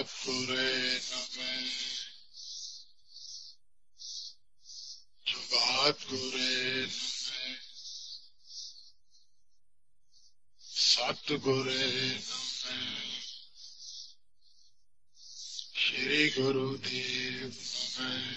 ਸਤਿਗੁਰੇ ਨਮੈ ਸਤਿਗੁਰੇ ਨਮੈ ਸਤਿਗੁਰੇ ਨਮੈ ਸ਼੍ਰੀ ਗੁਰੂ ਦੇਵ ਨਮੈ।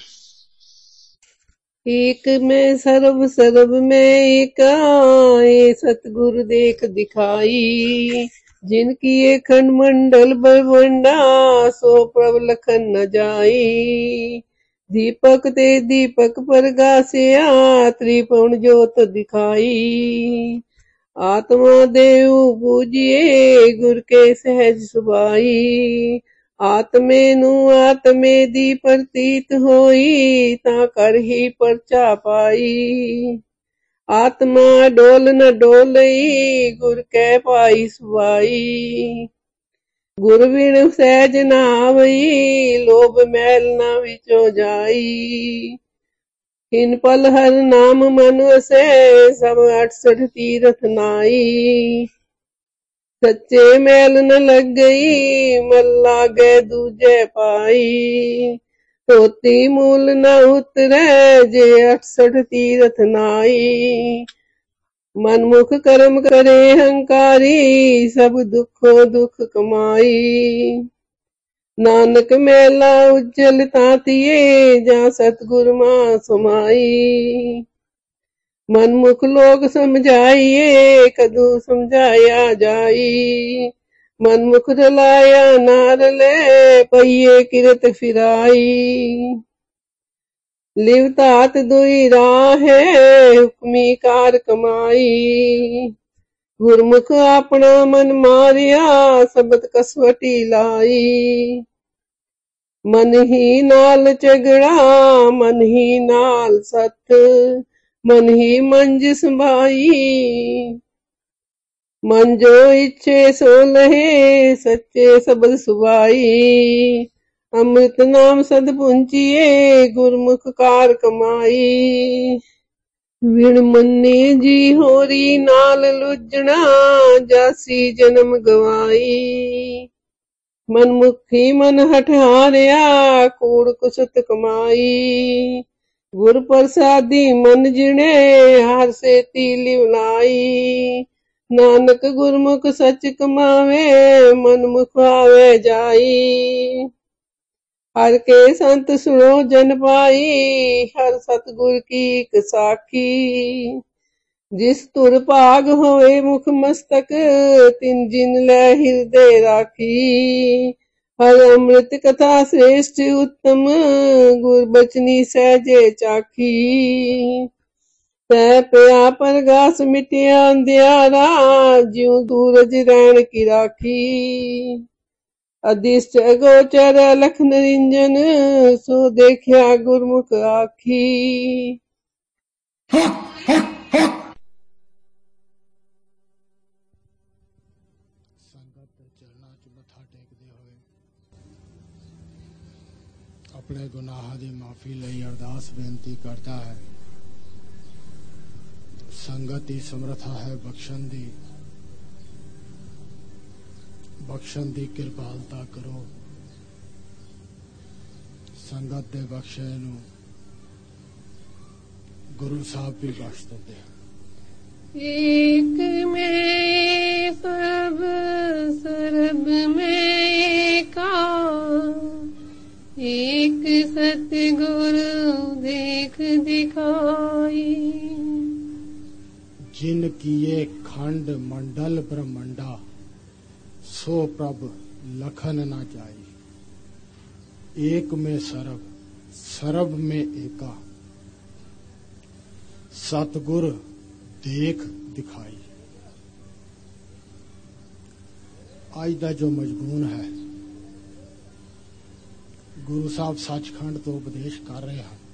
एक में सर्व सर्व में एका, ये सतगुरु देख दिखाई। जिनकी ये खंड मंडल बरवंडा, सो प्रभ लखन न जाई। दीपक ते दीपक प्रगासिया, त्रिपुण ज्योत दिखाई। आत्मा देव पूजिए, गुर के सहज सुभाई। आत्मे नू आत्मे दी प्रतीत होई, ता कर ही परचा पाई। आत्मा डोल न डोलई, गुर कै पाई सुवाई। गुर बिन सहज न आवई, लोभ मैल न विचो जाई। इन पल हर नाम मन वसै, सब 68 तीरथ नाई। सच्चे मैल न लग गई, मल लागे दूजे पाई। धोती मूल न उतरे, जे 68 तीरथ नाई। मनमुख कर्म करे हंकारी, सब दुखों दुख कमाई। नानक मैला उज्जल तातिए, जा सतगुर मां समाई। मनमुख लोग समझाइए, कदू समझाया जाई। मनमुख रलाया नार ले, पइये किरत फिराई। लिवतात दुई राह है, हुक्मी कार कमाई। गुरमुख अपना मन मारिया, सबत कसवटी लाई। मन ही नाल झगड़ा, मन ही नाल सत, मन ही मंज संभाई। मन जो इच्छे सो लहे, सच्चे सबद सुभाई। अमृत नाम सद पुंचिए, गुरमुख कार कमाई। विण मन्ने जी होरी नाल लुजना, जासी जन्म गवाई। मनमुखी मन हठ हारिया, कूड़ कुसत कमाई। गुर प्रसादी मन जिणे, हर से तीली बनाई। नानक गुरमुख सच कमावे, मनमुख आवे जाई। हर के संत सुनो जन पाई, हर सतगुर की एक साखी। जिस तुर भाग होए मुख मस्तक, तिन जिन लै हृदय राखी। हर अमृत कथा श्रेष्ठ उत्तम, गुर बचनी सहजे चाखी। तै पया परगास मिटिया अंधियारा, ज्यों सूरज रैन की राखी। अदिष्ट अगोचर अलख निरंजन, सो देखिया गुरमुख आखी। अपने गुनाह की माफी लई अरदास बेनती करता है। संगत ही समर्था है बख्शन दी किरपालता करो। संगत दे बख्शे नू गुरु साहब भी बख्श देते हैं। एक में सब सरब में एका, एक सतगुरु देख दिखाई। जिन किए खंड मंडल ब्रह्मंडा, सो प्रभ लखन न जाई। एक में सरब, सरब में एका, सतगुर देख दिखाई। आज दा जो मजमून है, गुरु साहब सचखंड तो उपदेश कर रहे हैं।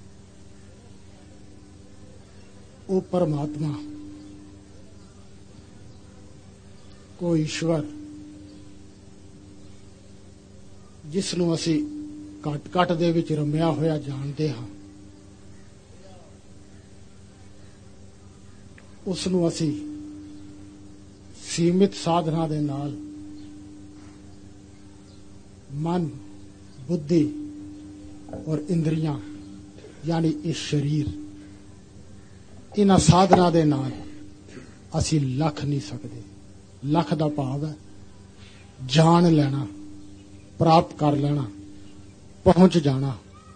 वो परमात्मा, को ईश्वर, जिसनों असी घट घट दे विच रमिया होया जानते हाँ, उसनों असी सीमित साधना दे नाल मन बुद्धि और इंद्रियां यानी इस शरीर, इन्हां साधना दे नाल असी लख नहीं सकते। लख दा भाव है जान लेना, प्राप्त कर लेना, पहुंच जाना।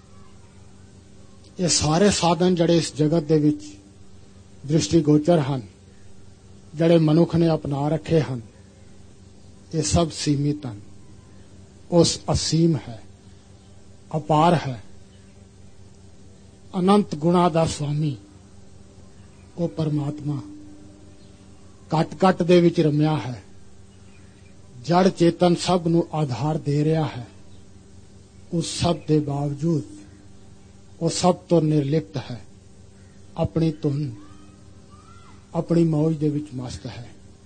ये सारे साधन जड़े इस जगत दे विच दृष्टिगोचर हैं, जड़े मनुख ने अपना रखे हैं, ये सब सीमित हैं। उस असीम है, अपार है, अनंत गुणा दा स्वामी वो परमात्मा कट कट दे विच रम्या है। जड़ चेतन सब नू आधार दे रहा है। उस सब दे बावजूद वो सब तो निर्लिप्त है, अपनी धुन अपनी मौज दे विच मस्त है।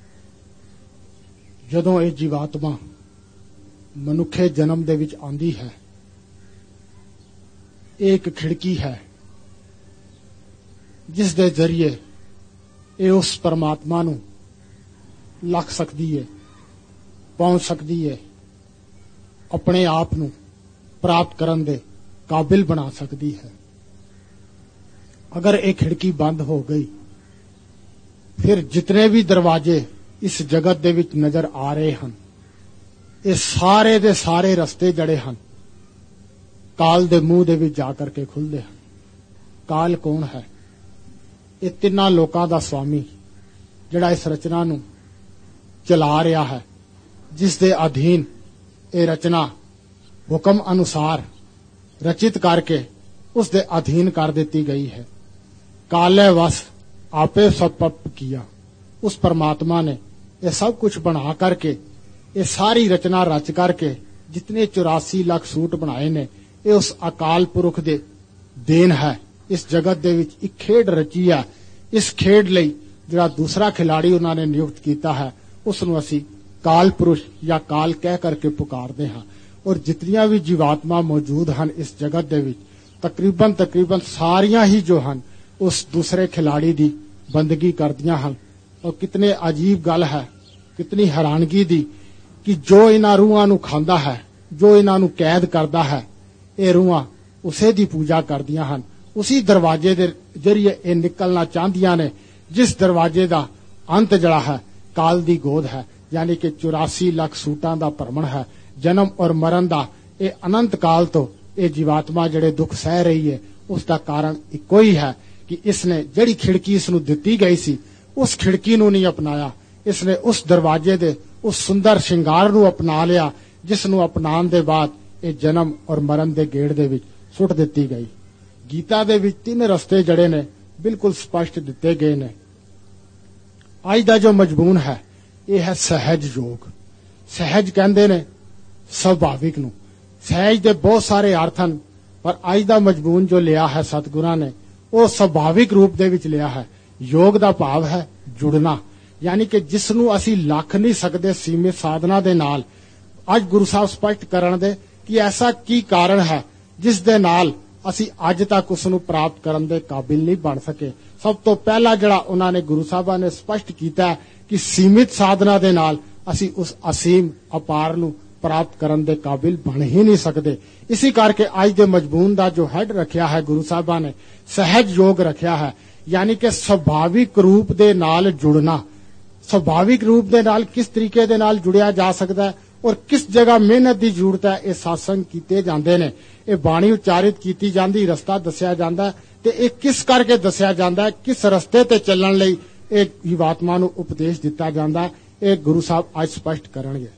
जदों ये जीवात्मा मनुखे जन्म दे विच आंदी है, एक खिड़की है जिस दे जरिए ये उस परमात्मा नू लख सकती है, पहुंच सकती है, अपने आप नू प्राप्त करन दे काबिल बना सकती है। अगर ये खिड़की बंद हो गई, फिर जितने भी दरवाजे इस जगत दे विच नजर आ रहे हैं, ये सारे दे सारे रस्ते जड़े हैं काल दे मुंह दे विच जा करके खुलदे हैं। काल कौन है? ये तिन्ना लोकां दा स्वामी जिहड़ा इस रचना नू चला रहा है, जिस दे अधीन ये रचना हुक्म अनुसार रचित करके उस दे अधीन कर देती गई है। काले वश आपे सब पप किया। उस परमात्मा ने ये सब कुछ बना करके, ये सारी रचना रच करके, जितने 84 लाख सूट बनाए ने, ये उस अकाल पुरख दे देन है। इस जगत दे विच एक खेड रची है। इस खेड लई जिहड़ा दूसरा खिलाड़ी उन्होंने नियुक्त किया है, उसनूं असीं काल पुरुष या काल कह करके पुकारते हैं। और जितनियां भी जीवात्मा मौजूद हैं इस जगत दे विच, तकरीबन सारियां ही जो हैं उस दूसरे खिलाड़ी दी बंदगी करदियां हैं। और कितने अजीब गल है, कितनी हैरानगी दी कि जो इन्हां रूहां नूं खांदा है, जो इन्हां नूं कैद करदा है, ये रूहां उसे दी पूजा करदियां हैं। उसी दरवाजे दे जरिए ये निकलना चाहदियां ने, जिस दरवाजे दा अंत जड़ा है काल दी गोद है, यानी कि 84 लाख सूटां दा भरमण है। जन्म और मरण दा ये अनंत काल तो ये जीवात्मा जड़े दुख सह रही है, उसका कारण इको ही है कि इसने जड़ी खिड़की इसनूं दित्ती गई सी, उस खिड़की नूं नहीं अपनाया। इसने उस दरवाजे दे उस सुंदर श्रृंगार नूं अपना लिया, जिसनूं अपनाने दे बाद ये जन्म और मरण दे गेड़ दे विच सुट दित्ती गई। गीता दे विच 3 रस्ते जड़े ने बिल्कुल स्पष्ट दिते गए ने। अज दा जो मजमून है ये है सहज योग। सहज कहंदे ने स्वाभाविक नूं। सहज दे बहुत सारे अर्थ हैं, पर अज दा मजमून जो लिया है सतगुरां ने वो स्वाभाविक रूप दे विच लिया है। योग दा भाव है जुड़ना, यानी कि जिसनूं असीं लख नहीं सकदे सीमित साधना दे नाल। अज गुरु साहब स्पष्ट करन दे कि ऐसा की कारण है जिस दे नाल असीं अज तक उसनूं प्राप्त करन दे काबिल नहीं बन सके। सब तो पहला जिहड़ा उन्हां ने गुरु साहबां ने स्पष्ट कीता है कि सीमित साधना दे नाल असीं उस असीम अपार नूं प्राप्त करन दे काबिल बन ही नहीं सकते। इसी करके अज दे मजमून दा जो हेड रखिया है गुरु साहबां ने, सहज योग रखिया है, यानी कि स्वाभाविक रूप दे नाल जुड़ना। स्वाभाविक रूप दे नाल किस तरीके दे नाल जुड़िया जा सकता है और किस जगह मेहनत की जरूरत है, ये सत्संग कीते जांदे ने, ये बाणी उच्चारित कीती जांदी, रस्ता दस्या जांदा ते ये किस करके दस्या जांदा है, किस रस्ते ते चलण लई ये जीवात्मा नूं उपदेश दिता जांदा है, ये गुरु साहब आज स्पष्ट करनगे।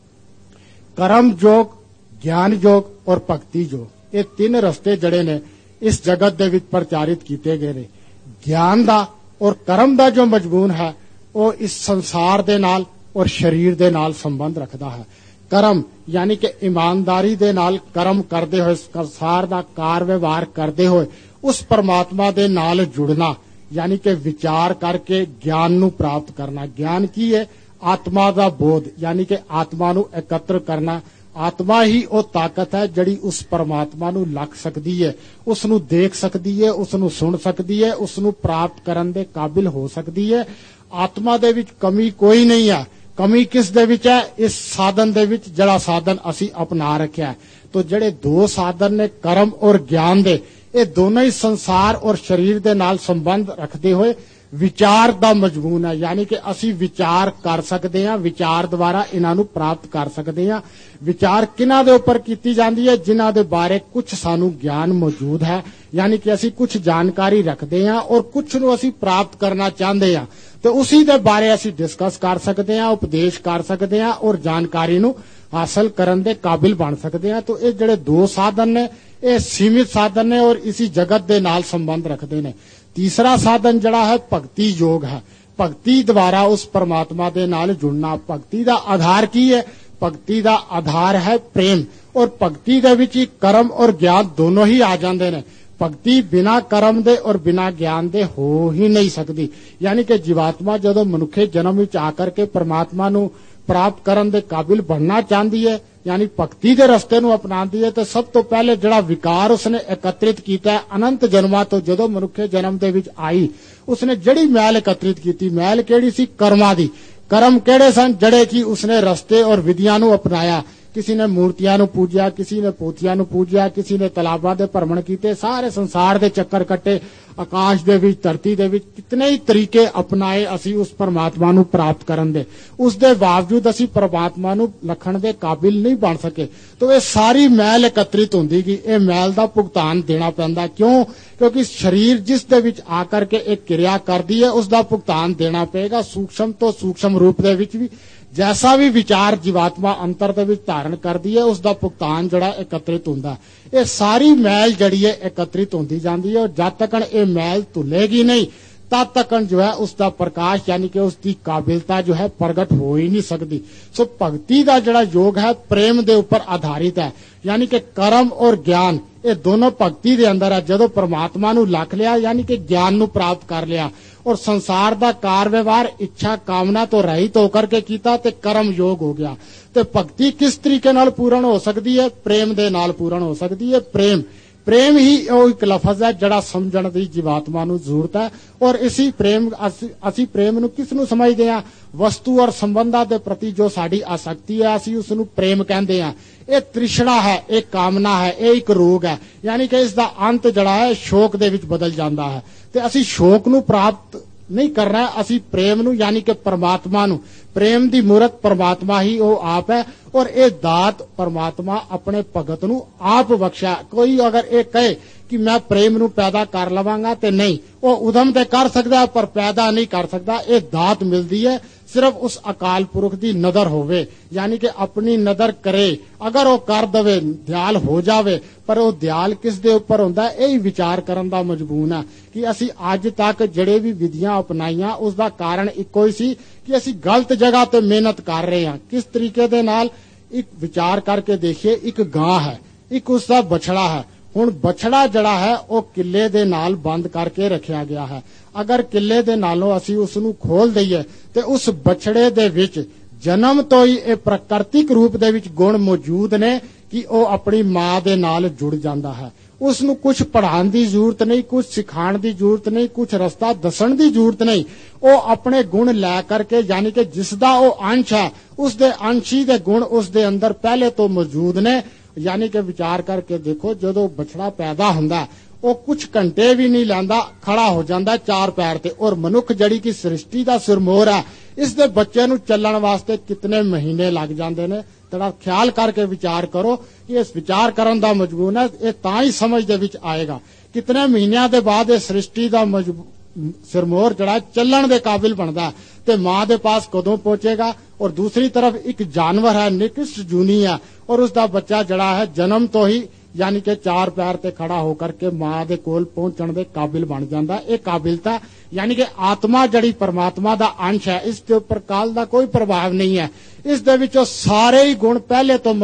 कर्म योग, ज्ञान योग और भक्ति योग, ये 3 रस्ते जड़े ने इस जगत दे विच प्रचारित कीते गए ने। ज्ञान दा और कर्म दा जो मजमून है वो इस संसार दे नाल और शरीर दे नाल संबंध रखता है। कर्म यानी कि ईमानदारी दे नाल कर्म करते हुए, संसार दा कार व्यवहार करते हुए उस परमात्मा दे नाल जुड़ना, यानी कि विचार करके ज्ञान नूं प्राप्त करना। ज्ञान की है? आत्मा दा बोध, यानी कि आत्मा नूं एकत्र करना। आत्मा ही वो ताकत है जिहड़ी उस परमात्मा नूं लग सकदी है, उसनूं देख सकदी है, उसनूं सुन सकदी है, उसनूं प्राप्त करन दे काबिल हो सकदी है। आत्मा दे विच कमी कोई नहीं है, ਕਮੀ ਕਿਸ ਦੇ ਵਿੱਚ ਹੈ? ਇਸ ਸਾਧਨ ਦੇ ਵਿੱਚ, ਜਿਹੜਾ ਸਾਧਨ ਅਸੀਂ ਅਪਣਾ ਰੱਖਿਆ ਹੈ। ਤੋ ਜਿਹੜੇ ਦੋ ਸਾਧਨ ਨੇ ਕਰਮ ਔਰ ਗਿਆਨ ਦੇ, ਇਹ ਦੋਨੋਂ ਹੀ ਸੰਸਾਰ ਔਰ ਸਰੀਰ ਦੇ ਨਾਲ ਸੰਬੰਧ ਰੱਖਦੇ ਹੋਏ ਵਿਚਾਰ ਦਾ ਮਜਮੂਨ ਹੈ। ਯਾਨੀ ਕਿ ਅਸੀਂ ਵਿਚਾਰ ਕਰ ਸਕਦੇ ਹਾਂ, ਵਿਚਾਰ ਦੁਆਰਾ ਇਹਨਾਂ ਨੂੰ ਪ੍ਰਾਪਤ ਕਰ ਸਕਦੇ ਹਾਂ। ਵਿਚਾਰ ਕਿਹਨਾਂ ਦੇ ਉੱਪਰ ਕੀਤੀ ਜਾਂਦੀ ਹੈ? ਜਿਨ੍ਹਾਂ ਦੇ ਬਾਰੇ ਕੁਝ ਸਾਨੂੰ ਗਿਆਨ ਮੌਜੂਦ ਹੈ, ਯਾਨੀ ਕਿ ਅਸੀਂ ਕੁਝ ਜਾਣਕਾਰੀ ਰੱਖਦੇ ਹਾਂ ਔਰ ਕੁਝ ਨੂੰ ਅਸੀਂ ਪ੍ਰਾਪਤ ਕਰਨਾ ਚਾਹੁੰਦੇ ਹਾਂ, ਤੇ ਉसी ਦੇ ਬਾਰੇ ਅਸੀਂ ਡਿਸਕਸ ਕਰ ਸਕਦੇ ਹਾਂ, ਉਪਦੇਸ਼ ਕਰ ਸਕਦੇ ਹਾਂ ਔਰ ਜਾਣਕਾਰੀ ਨੂੰ ਹਾਸਲ ਕਰਨ ਦੇ ਕਾਬਿਲ ਬਣ ਸਕਦੇ ਹਾਂ। ਤੋ ਇਹ ਜਿਹੜੇ ਦੋ ਸਾਧਨ ਨੇ, ਇਹ ਸੀਮਿਤ ਸਾਧਨ ਨੇ ਔਰ ਇसी ਜਗਤ ਦੇ ਨਾਲ ਸੰਬੰਧ ਰੱਖਦੇ ਨੇ। ਤੀਸਰਾ ਸਾਧਨ ਜਿਹੜਾ ਹੈ ਭਗਤੀ ਯੋਗ ਹੈ। ਭਗਤੀ ਦੁਆਰਾ ਉਸ ਪਰਮਾਤਮਾ ਦੇ ਨਾਲ ਜੁੜਨਾ। ਭਗਤੀ ਦਾ ਆਧਾਰ ਕੀ ਹੈ? ਭਗਤੀ ਦਾ ਆਧਾਰ ਹੈ ਪ੍ਰੇਮ, ਔਰ ਭਗਤੀ ਦੇ ਵਿੱਚ ਹੀ ਕਰਮ ਔਰ ਗਿਆਨ ਦੋਨੋਂ ਹੀ ਆ ਜਾਂਦੇ ਨੇ। ਭਗਤੀ ਬਿਨਾ ਕਰਮ ਦੇ ਔਰ ਬਿਨਾ ਗਿਆਨ ਦੇ ਹੋ ਹੀ ਨਹੀਂ ਸਕਦੀ। ਯਾਨੀ ਕਿ ਜੀਵਾਤਮਾ ਜਦੋਂ ਮਨੁੱਖੇ ਜਨਮ ਵਿੱਚ ਆ ਕਰਕੇ ਪਰਮਾਤਮਾ ਨੂੰ ਪ੍ਰਾਪਤ ਕਰਨ ਦੇ ਕਾਬਿਲ ਬਣਨਾ ਚਾਹੁੰਦੀ ਹੈ, ਯਾਨੀ ਭਗਤੀ ਦੇ ਰਸਤੇ ਨੂੰ ਅਪਣਾਉਂਦੀ ਹੈ, ਤੇ ਸਭ ਤੋਂ ਪਹਿਲੇ ਜਿਹੜਾ ਵਿਕਾਰ ਉਸਨੇ ਇਕੱਤਰਿਤ ਕੀਤਾ ਹੈ ਅਨੰਤ ਜਨਮਾਂ ਤੋਂ, ਜਦੋਂ ਮਨੁੱਖੇ ਜਨਮ ਦੇ ਵਿੱਚ ਆਈ, ਉਸਨੇ ਜਿਹੜੀ ਮੈਲ ਇਕੱਤਰਿਤ ਕੀਤੀ, ਮੈਲ ਕਿਹੜੀ ਸੀ? ਕਰਮਾਂ ਦੀ। ਕਰਮ ਕਿਹੜੇ ਸਨ? ਜਿਹੜੇ ਕਿ ਉਸਨੇ ਰਸਤੇ ਔਰ ਵਿਧੀਆਂ ਨੂੰ ਅਪਣਾਇਆ। किसी ने मूर्तियां नु पूजिया, किसी ने पोथियां नु पूजिया, किसी ने तलाबां दे भ्रमण कीते, सारे संसार दे चक्कर कट्टे, आकाश दे विच धरती दे विच कितने ही तरीके अपनाए असी उस परमात्मा नु प्राप्त करन दे। उस दे बावजूद असी परमात्मा नु लखण दे काबिल नहीं बन सके। तो ये सारी मैल एकत्रित हुंदी कि ये मैल दा भुगतान देना पैंदा। क्यों? क्योंकि शरीर जिस दे विच आकर के एक क्रिया करदी है उस दा भुगतान देना पेगा। सूक्ष्म तो सूक्ष्म रूप दे विच भी जैसा भी विचार जीवात्मा अंतर दे विच धारण करदी है उसका भुगतान जड़ा एकत्रित हुंदा है। ये सारी मैल जड़ी है एकत्रित होंदी जांदी है और जब तक ये मैल धुलेगी नहीं तब तक जो है उसका प्रकाश यानी कि उसकी काबिलता जो है प्रगट हो ही नहीं सकती। सो भक्ति का जड़ा योग है प्रेम दे ऊपर आधारित है, यानी कि कर्म और ज्ञान ये दोनों भक्ति दे अंदर है। जदों परमात्मा नू लख लिया यानी कि ज्ञान नू प्राप्त कर लिया और संसार दा कार व्यवहार इच्छा कामना तो रहित होकर के कीता ते कर्म योग हो गया। ते भक्ति किस तरीके नाल पूर्ण हो सकती है? प्रेम दे नाल पूर्ण हो सकती है। प्रेम ही ਉਹ ਇੱਕ ਲਫ਼ਜ਼ ਹੈ ਜਿਹੜਾ ਸਮਝਣ ਦੀ ਜੀਵਾਤਮਾ ਨੂੰ ਜ਼ਰੂਰਤ ਹੈ। ਔਰ ਇसी प्रेम ਅਸੀਂ प्रेम ਨੂੰ ਕਿਸ ਨੂੰ ਸਮਝਦੇ ਹਾਂ? ਵਸਤੂ ਔਰ ਸੰਬੰਧਾਂ ਦੇ ਪ੍ਰਤੀ ਜੋ ਸਾਡੀ ਆਸਕਤੀ ਹੈ ਅਸੀਂ ਉਸ ਨੂੰ प्रेम ਕਹਿੰਦੇ ਹਾਂ। ਇਹ ਤ੍ਰਿਸ਼ਨਾ ਹੈ, ਇਹ ਕਾਮਨਾ ਹੈ, ਇਹ ਇੱਕ ਰੋਗ ਹੈ, ਯਾਨੀ ਕਿ ਇਸ ਦਾ ਅੰਤ ਜਿਹੜਾ ਹੈ ਸ਼ੋਕ ਦੇ ਵਿੱਚ ਬਦਲ ਜਾਂਦਾ ਹੈ। ਤੇ ਅਸੀਂ ਸ਼ੋਕ ਨੂੰ ਪ੍ਰਾਪਤ नहीं करना है, असी प्रेम नू यानी कि परमात्मा नू, प्रेम दी मूरत परमात्मा ही वो आप है और ये दात परमात्मा अपने भगत नू आप बख्शा। कोई अगर ये कहे कि मैं प्रेम नू पैदा कर लवांगा ते नहीं, वो उदम ते कर सकता है पर पैदा नहीं कर सकता। ये दात मिलती है सिर्फ उस अकाल पुरख दी नदर होवे, यानी कि अपनी नदर करे, अगर वो कर दवे दयाल हो जावे। पर वो दयाल किस दे उपर हुंदा है? यही विचार करन दा मजबून है कि असी अज तक जड़े भी विधियां अपनाईयां उसका कारण इक्को ही सी कि असी गलत जगह ते मेहनत कर रहे हैं। किस तरीके दे नाल? एक विचार करके देखिए, एक गां है, एक उसका बछड़ा है। हुण बछड़ा जड़ा है वो किले दे नाल बंद करके रखिया गया है। अगर किले दे नालों असी उसनू खोल दईए ते उस बछड़े दे विच जन्म तो ही ये प्राकृतिक रूप दे विच गुण मौजूद ने कि वो अपनी मां दे नाल जुड़ जांदा है। उसनू कुछ पढ़ाने की जरूरत नहीं, कुछ सिखाने की जरूरत नहीं, कुछ रस्ता दसन की जरूरत नहीं। वो अपने गुण लै करके यानी कि जिसदा वो अंश है उसदे अंशी दे गुण उसदे अंदर पहले तो मौजूद ने। यानी कि विचार करके देखो, जदों बछड़ा पैदा हुंदा वो कुछ घंटे भी नहीं लैंदा, खड़ा हो जाता चार पैर ते। और मनुख जड़ी की सृष्टि का सिरमौर है, इस दे बच्चे नू चलण वास्ते कितने महीने लग जाते ने। थोड़ा ख्याल करके विचार करो कि इस विचार करन दा मजबून है, ये तां ही समझ दे विच आएगा। कितने महीनों के बाद ये सृष्टि का सिरमौर जड़ा चलण दे काबिल बनता ते मां दे पास कदों पहुंचेगा। और दूसरी तरफ एक जानवर है, निकृष्ट जूनी है, और उसका बच्चा जड़ा है जन्म तो ही यानी कि चार पैर ते खड़ा होकर के मां दे कोल पहुंचण दे काबिल बन जाता। ये काबिलता यानी कि आत्मा जड़ी परमात्मा दा अंश है, इसके ऊपर काल दा कोई प्रभाव नहीं है। इस दे विचों सारे ही गुण पहले तो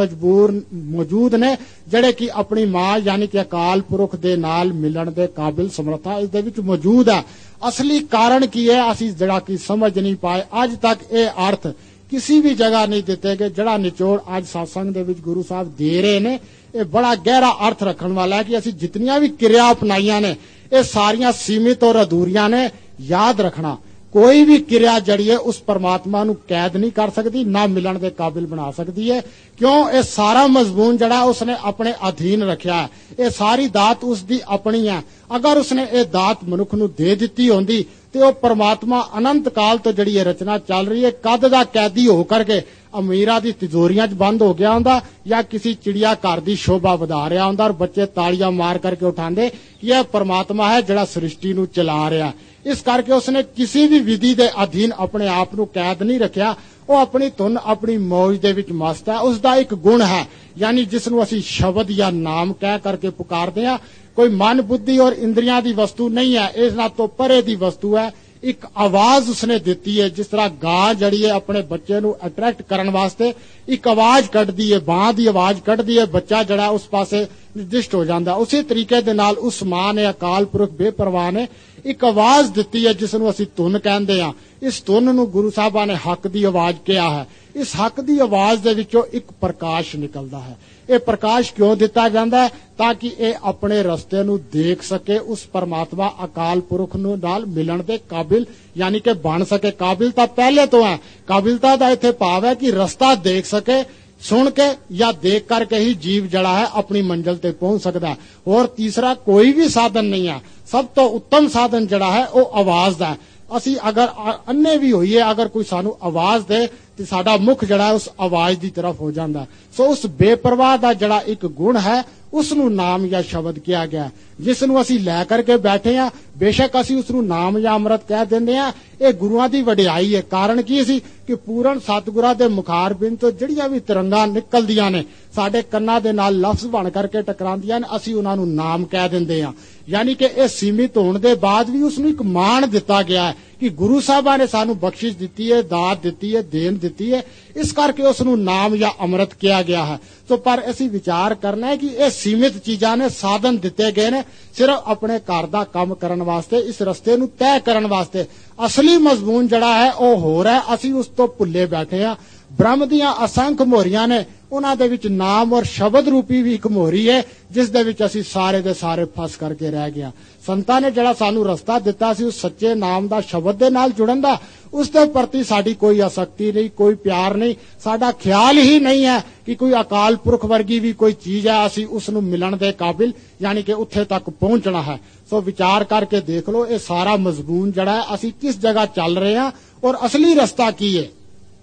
मौजूद ने जड़े कि अपनी मां यानी कि अकाल पुरख दे नाल मिलण दे काबिल समर्था इस दे विच मौजूद है। असली कारण की है असी जड़ा कि समझ नहीं पाए। अज तक ये अर्थ किसी भी जगह नहीं दिते गए। जड़ा निचोड़ अज सत्संग दे विच गुरु साहब दे रहे ने ये बड़ा गहरा अर्थ रखण वाला है कि असी जितनियां भी क्रिया अपनाइयां ने ये सारियां सीमित और अधूरियां ने। याद रखना ਕੋਈ ਵੀ ਕਿਰਿਆ ਜਿਹੜੀ ਹੈ ਉਸ ਪਰਮਾਤਮਾ ਨੂੰ ਕੈਦ ਨਹੀਂ ਕਰ ਸਕਦੀ, ਨਾ ਮਿਲਣ ਦੇ ਕਾਬਿਲ ਬਣਾ ਸਕਦੀ ਹੈ। ਕਿਉਂ? ਇਹ ਸਾਰਾ ਮਜ਼ਮੂਨ ਜਿਹੜਾ ਉਸਨੇ ਆਪਣੇ ਅਧੀਨ ਰੱਖਿਆ ਹੈ। ਇਹ ਸਾਰੀ ਦਾਤ ਉਸ ਦੀ ਆਪਣੀ ਹੈ। ਅਗਰ ਉਸਨੇ ਇਹ ਦਾਤ ਮਨੁੱਖ ਨੂੰ ਦੇ ਦਿੱਤੀ ਹੁੰਦੀ ਤੇ ਉਹ ਪਰਮਾਤਮਾ ਅਨੰਤ ਕਾਲ ਤੋਂ ਜਿਹੜੀ ਇਹ ਰਚਨਾ ਚੱਲ ਰਹੀ ਹੈ ਕਦ ਦਾ ਕੈਦੀ ਹੋ ਕਰਕੇ ਅਮੀਰਾਂ ਦੀ ਤਿਜੋਰੀਆਂ 'ਚ ਬੰਦ ਹੋ ਗਿਆ ਹੁੰਦਾ, ਜਾਂ ਕਿਸੇ ਚਿੜੀਆ ਘਰ ਦੀ ਸ਼ੋਭਾ ਵਧਾ ਰਿਹਾ ਹੁੰਦਾ ਔਰ ਬੱਚੇ ਤਾੜੀਆਂ ਮਾਰ ਕਰਕੇ ਉਠਾਉਂਦੇ ਕਿ ਇਹ ਪਰਮਾਤਮਾ ਹੈ ਜਿਹੜਾ ਸ੍ਰਿਸ਼ਟੀ ਨੂੰ ਚਲਾ ਰਿਹਾ। ਇਸ ਕਰਕੇ ਉਸਨੇ ਕਿਸੇ ਵੀ ਵਿਧੀ ਦੇ ਅਧੀਨ ਆਪਣੇ ਆਪ ਨੂੰ ਕੈਦ ਨਹੀਂ ਰੱਖਿਆ। ਉਹ ਆਪਣੀ ਧੁਨ ਆਪਣੀ ਮੌਜ ਦੇ ਵਿੱਚ ਮਸਤ ਹੈ। ਉਸ ਦਾ ਇੱਕ ਗੁਣ ਹੈ, ਯਾਨੀ ਜਿਸ ਨੂੰ ਅਸੀਂ ਸ਼ਬਦ ਜਾਂ ਨਾਮ ਕਹਿ ਕਰਕੇ ਪੁਕਾਰਦੇ ਹਾਂ। ਕੋਈ ਮਨ ਬੁੱਧੀ ਔਰ ਇੰਦਰੀਆਂ ਦੀ ਵਸਤੂ ਨਹੀਂ ਹੈ, ਇਸ ਨਾਲ ਤੋਂ ਪਰੇ ਦੀ ਵਸਤੂ ਹੈ। ਇੱਕ ਆਵਾਜ਼ ਉਸਨੇ ਦਿੱਤੀ ਹੈ, ਜਿਸ ਤਰ੍ਹਾਂ ਗਾਂ ਜਿਹੜੀ ਹੈ ਆਪਣੇ ਬੱਚੇ ਨੂੰ ਅਟਰੈਕਟ ਕਰਨ ਵਾਸਤੇ ਇੱਕ ਆਵਾਜ਼ ਕੱਢਦੀ ਹੈ, ਬਾਂਹ ਦੀ ਆਵਾਜ਼ ਕੱਢਦੀ ਹੈ, ਬੱਚਾ ਜਿਹੜਾ ਉਸ ਪਾਸੇ ਨਿਰਦਿਸ਼ਟ ਹੋ ਜਾਂਦਾ। ਉਸੇ ਤਰੀਕੇ ਦੇ ਨਾਲ ਉਸ ਮਾਂ ਨੇ, ਅਕਾਲ ਪੁਰਖ ਬੇਪਰਵਾਹ ਨੇ ਇੱਕ ਆਵਾਜ਼ ਦਿੱਤੀ ਹੈ ਜਿਸ ਨੂੰ ਅਸੀਂ ਧੁਨ ਕਹਿੰਦੇ ਹਾਂ। ਇਸ ਧੁਨ ਨੂੰ ਗੁਰੂ ਸਾਹਿਬਾਂ ਨੇ ਹੱਕ ਦੀ ਆਵਾਜ਼ ਕਿਹਾ ਹੈ। ਇਸ ਹੱਕ ਦੀ ਆਵਾਜ਼ ਦੇ ਵਿੱਚੋਂ ਇੱਕ ਪ੍ਰਕਾਸ਼ ਨਿਕਲਦਾ ਹੈ। ਇਹ ਪ੍ਰਕਾਸ਼ ਕਿਉਂ ਦਿੱਤਾ ਜਾਂਦਾ ਹੈ? ਤਾਂ ਕਿ ਇਹ ਆਪਣੇ ਰਸਤੇ ਨੂੰ ਦੇਖ ਸਕੇ, ਉਸ ਪਰਮਾਤਮਾ ਅਕਾਲ ਪੁਰਖ ਨੂੰ ਨਾਲ ਮਿਲਣ ਦੇ ਕਾਬਿਲ ਯਾਨੀ ਕਿ ਬਣ ਸਕੇ। ਕਾਬਿਲ ਤਾਂ ਪਹਿਲੇ ਤੋਂ ਹੈ। ਕਾਬਿਲਤਾ ਦਾ ਇੱਥੇ ਭਾਵ ਹੈ ਕਿ ਰਸਤਾ ਦੇਖ ਸਕੇ। ਸੁਣ ਕੇ ਜਾਂ ਦੇਖ ਕਰਕੇ ਹੀ ਜੀਵ ਜਿਹੜਾ ਹੈ ਆਪਣੀ ਮੰਜ਼ਿਲ ਤੇ ਪਹੁੰਚ ਸਕਦਾ ਹੈ। ਹੋਰ ਤੀਸਰਾ ਕੋਈ ਵੀ ਸਾਧਨ ਨਹੀਂ ਹੈ। ਸਭ ਤੋਂ ਉੱਤਮ ਸਾਧਨ ਜਿਹੜਾ ਹੈ ਉਹ ਆਵਾਜ਼ ਦਾ ਹੈ। ਅਸੀਂ ਅਗਰ ਅੰਨੇ ਵੀ ਹੋਈਏ, ਅਗਰ ਕੋਈ ਸਾਨੂੰ ਆਵਾਜ਼ ਦੇ ਤੇ ਸਾਡਾ ਮੁਖ ਜਿਹੜਾ ਉਸ ਆਵਾਜ਼ ਦੀ ਤਰਫ ਹੋ ਜਾਂਦਾ। ਸੋ ਉਸ ਬੇਪਰਵਾਹ ਦਾ ਜਿਹੜਾ ਇੱਕ ਗੁਣ ਹੈ ਉਸ ਨੂੰ ਨਾਮ ਜਾਂ ਸ਼ਬਦ ਕਿਹਾ ਗਿਆ, ਜਿਸ ਨੂੰ ਅਸੀਂ ਲੈ ਕਰਕੇ ਬੈਠੇ ਹਾਂ। ਬੇਸ਼ੱਕ ਅਸੀਂ ਉਸ ਨੂੰ ਨਾਮ ਜਾਂ ਅੰਮ੍ਰਿਤ ਕਹਿ ਦਿੰਦੇ ਹਾਂ। ਇਹ ਗੁਰੂਆਂ ਦੀ ਵਡਿਆਈ ਹੈ। ਕਾਰਨ ਕੀ ਸੀ ਕਿ ਪੂਰਨ ਸਤਿਗੁਰਾਂ ਦੇ ਮੁਖਾਰਬਿੰਦ ਤੋਂ ਜਿਹੜੀਆਂ ਵੀ ਤਿਰੰਗਾਂ ਨਿਕਲਦੀਆਂ ਨੇ ਸਾਡੇ ਕੰਨਾਂ ਦੇ ਨਾਲ ਲਫ਼ਜ਼ ਬਣ ਕਰਕੇ ਟਕਰਾਉਂਦੀਆਂ ਨੇ, ਅਸੀਂ ਉਹਨਾਂ ਨੂੰ ਨਾਮ ਕਹਿ ਦਿੰਦੇ ਹਾਂ। ਯਾਨੀ ਕਿ ਇਹ ਸੀਮਿਤ ਹੋਣ ਦੇ ਬਾਅਦ ਵੀ ਉਸ ਨੂੰ ਇੱਕ ਮਾਣ ਦਿੱਤਾ ਗਿਆ ਹੈ ਕਿ ਗੁਰੂ ਸਾਹਿਬਾਂ ਨੇ ਸਾਨੂੰ ਬਖਸ਼ਿਸ਼ ਦਿੱਤੀ ਹੈ, ਦਾਤ ਦਿੱਤੀ ਹੈ, ਦੇਣ ਦਿੱਤੀ ਹੈ। ਇਸ ਕਰਕੇ ਉਸ ਨੂੰ ਨਾਮ ਜਾਂ ਅੰਮ੍ਰਿਤ ਕਿਹਾ ਗਿਆ ਹੈ। ਸੋ ਪਰ ਅਸੀਂ ਵਿਚਾਰ ਕਰਨਾ ਹੈ ਕਿ ਇਹ ਸੀਮਿਤ ਚੀਜ਼ਾਂ ਨੇ, ਸਾਧਨ ਦਿੱਤੇ ਗਏ ਨੇ ਸਿਰਫ ਆਪਣੇ ਘਰ ਦਾ ਕੰਮ ਕਰਨ ਵਾਸਤੇ, ਇਸ ਰਸਤੇ ਨੂੰ ਤੈਅ ਕਰਨ ਵਾਸਤੇ। ਅਸਲੀ ਮਜ਼ਮੂਨ ਜਿਹੜਾ ਹੈ ਉਹ ਹੋਰ ਹੈ। ਅਸੀਂ ਉਸ ਤੋਂ ਭੁੱਲੇ ਬੈਠੇ ਹਾਂ। ਬ੍ਰਹਮ ਦੀਆਂ ਅਸੰਖ ਮੋਹਰੀਆਂ ਨੇ, ਉਹਨਾਂ ਦੇ ਵਿੱਚ ਨਾਮ ਔਰ ਸ਼ਬਦ ਰੂਪੀ ਵੀ ਇੱਕ ਮੋਹਰੀ ਹੈ, ਜਿਸ ਦੇ ਵਿੱਚ ਅਸੀਂ ਸਾਰੇ ਦੇ ਸਾਰੇ ਫਸ ਕਰਕੇ ਰਹਿ ਗਏ। ਸੰਤਾਂ ਨੇ ਜਿਹੜਾ ਸਾਨੂੰ ਰਸਤਾ ਦਿੱਤਾ ਸੀ ਉਸ ਸੱਚੇ ਨਾਮ ਦਾ, ਸ਼ਬਦ ਦੇ ਨਾਲ ਜੁੜਨ ਦਾ, ਉਸ ਦੇ ਪ੍ਰਤੀ ਸਾਡੀ ਕੋਈ ਆਸਕਤੀ ਨਹੀਂ, ਕੋਈ ਪਿਆਰ ਨਹੀਂ। ਸਾਡਾ ਖਿਆਲ ਹੀ ਨਹੀਂ ਹੈ ਕਿ ਕੋਈ ਅਕਾਲ ਪੁਰਖ ਵਰਗੀ ਵੀ ਕੋਈ ਚੀਜ਼ ਹੈ, ਅਸੀਂ ਉਸ ਨੂੰ ਮਿਲਣ ਦੇ ਕਾਬਿਲ ਯਾਨੀ ਕਿ ਉੱਥੇ ਤੱਕ ਪਹੁੰਚਣਾ ਹੈ। ਸੋ ਵਿਚਾਰ ਕਰਕੇ ਦੇਖ ਲਓ ਇਹ ਸਾਰਾ ਮਜ਼ਮੂਨ ਜਿਹੜਾ ਹੈ, ਅਸੀਂ ਕਿਸ ਜਗ੍ਹਾ ਚੱਲ ਰਹੇ ਹਾਂ ਔਰ ਅਸਲੀ ਰਸਤਾ ਕੀ ਹੈ।